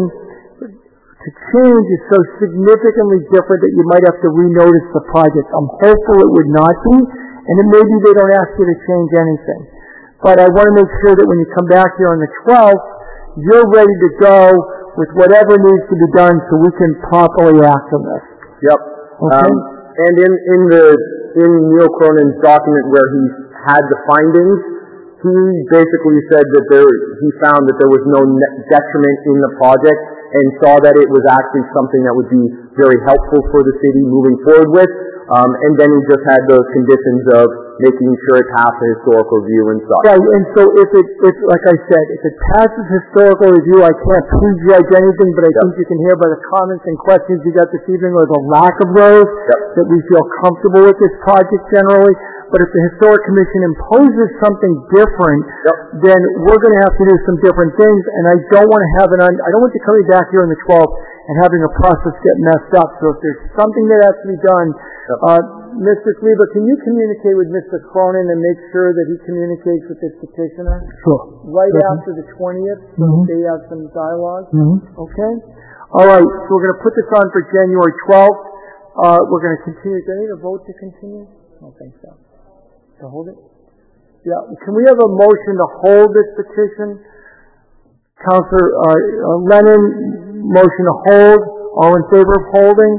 [SPEAKER 1] to change is so significantly different that you might have to renotice the project. I'm hopeful it would not be, and it maybe they don't ask you to change anything. But I want to make sure that when you come back here on the twelfth, you're ready to go with whatever needs to be done so we can properly act on this.
[SPEAKER 13] Yep.
[SPEAKER 1] Okay?
[SPEAKER 13] Um, and in, in the in Neil Cronin's document where he had the findings, he basically said that there he found that there was no detriment in the project and saw that it was actually something that would be very helpful for the city moving forward with. Um, and then he just had those conditions of making sure it passed the historical review and such.
[SPEAKER 1] Right, and so if it, if, like I said, if it passes historical review, I can't prejudge anything, but I yep. think you can hear by the comments and questions you got this evening, or the lack of those,
[SPEAKER 13] yep.
[SPEAKER 1] that we feel comfortable with this project generally. But if the Historic Commission imposes something different,
[SPEAKER 13] yep.
[SPEAKER 1] then we're going to have to do some different things, and I don't want to have an, un- I don't want you coming back here on the twelfth and having a process get messed up. So if there's something that has to be done,
[SPEAKER 13] yep.
[SPEAKER 1] uh, Mister Kleber, can you communicate with Mister Cronin and make sure that he communicates with this petitioner?
[SPEAKER 6] Sure.
[SPEAKER 1] Right
[SPEAKER 6] mm-hmm.
[SPEAKER 1] after the twentieth, so
[SPEAKER 6] mm-hmm.
[SPEAKER 1] they have some dialogue?
[SPEAKER 6] Mm-hmm.
[SPEAKER 1] Okay? All right, so we're going to put this on for January twelfth. Uh, we're going to continue. Do I need a vote to continue? I don't think so. To hold it? Yeah. Can we have a motion to hold this petition? Councilor uh, uh, Lennon, motion to hold. All in favor of holding?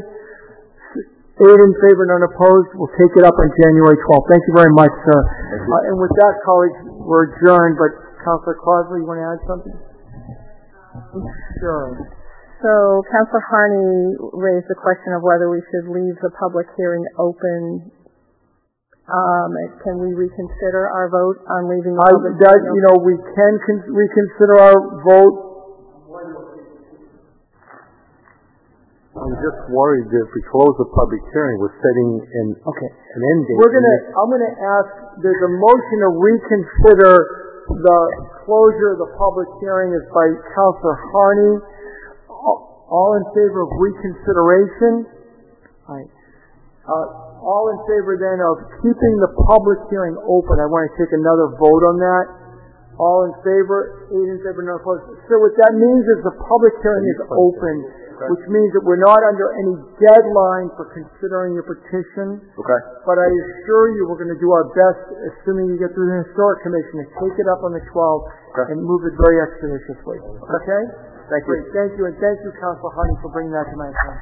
[SPEAKER 1] Eight in favor, none opposed. We'll take it up on January twelfth. Thank you very much, sir. Uh, and with that, colleagues, we're adjourned. But Councilor Crosby, you want to add something? Sure.
[SPEAKER 7] So Councilor Harney raised the question of whether we should leave the public hearing open. Um, can we reconsider our vote on leaving the public
[SPEAKER 1] I, that,
[SPEAKER 7] hearing open?
[SPEAKER 1] You know, we can con- reconsider our vote.
[SPEAKER 5] I'm just worried that if we close the public hearing, we're setting an,
[SPEAKER 1] okay.
[SPEAKER 5] an end date.
[SPEAKER 1] We're gonna. I'm gonna ask. There's a motion to reconsider the closure of the public hearing is by Councilor Harney. All in favor of reconsideration? All right. Uh, all in favor then of keeping the public hearing open? I want to take another vote on that. All in favor? Eight in favor, no opposed. So what that means is the public hearing is open, which means that we're not under any deadline for considering your petition.
[SPEAKER 13] Okay.
[SPEAKER 1] But I assure you we're going to do our best, assuming you get through the Historic Commission, to take it up on the twelfth
[SPEAKER 13] okay.
[SPEAKER 1] and move it very expeditiously. Okay?
[SPEAKER 13] Thank you.
[SPEAKER 1] Great. Thank you, and thank you, Councilor Honey, for bringing that to my attention.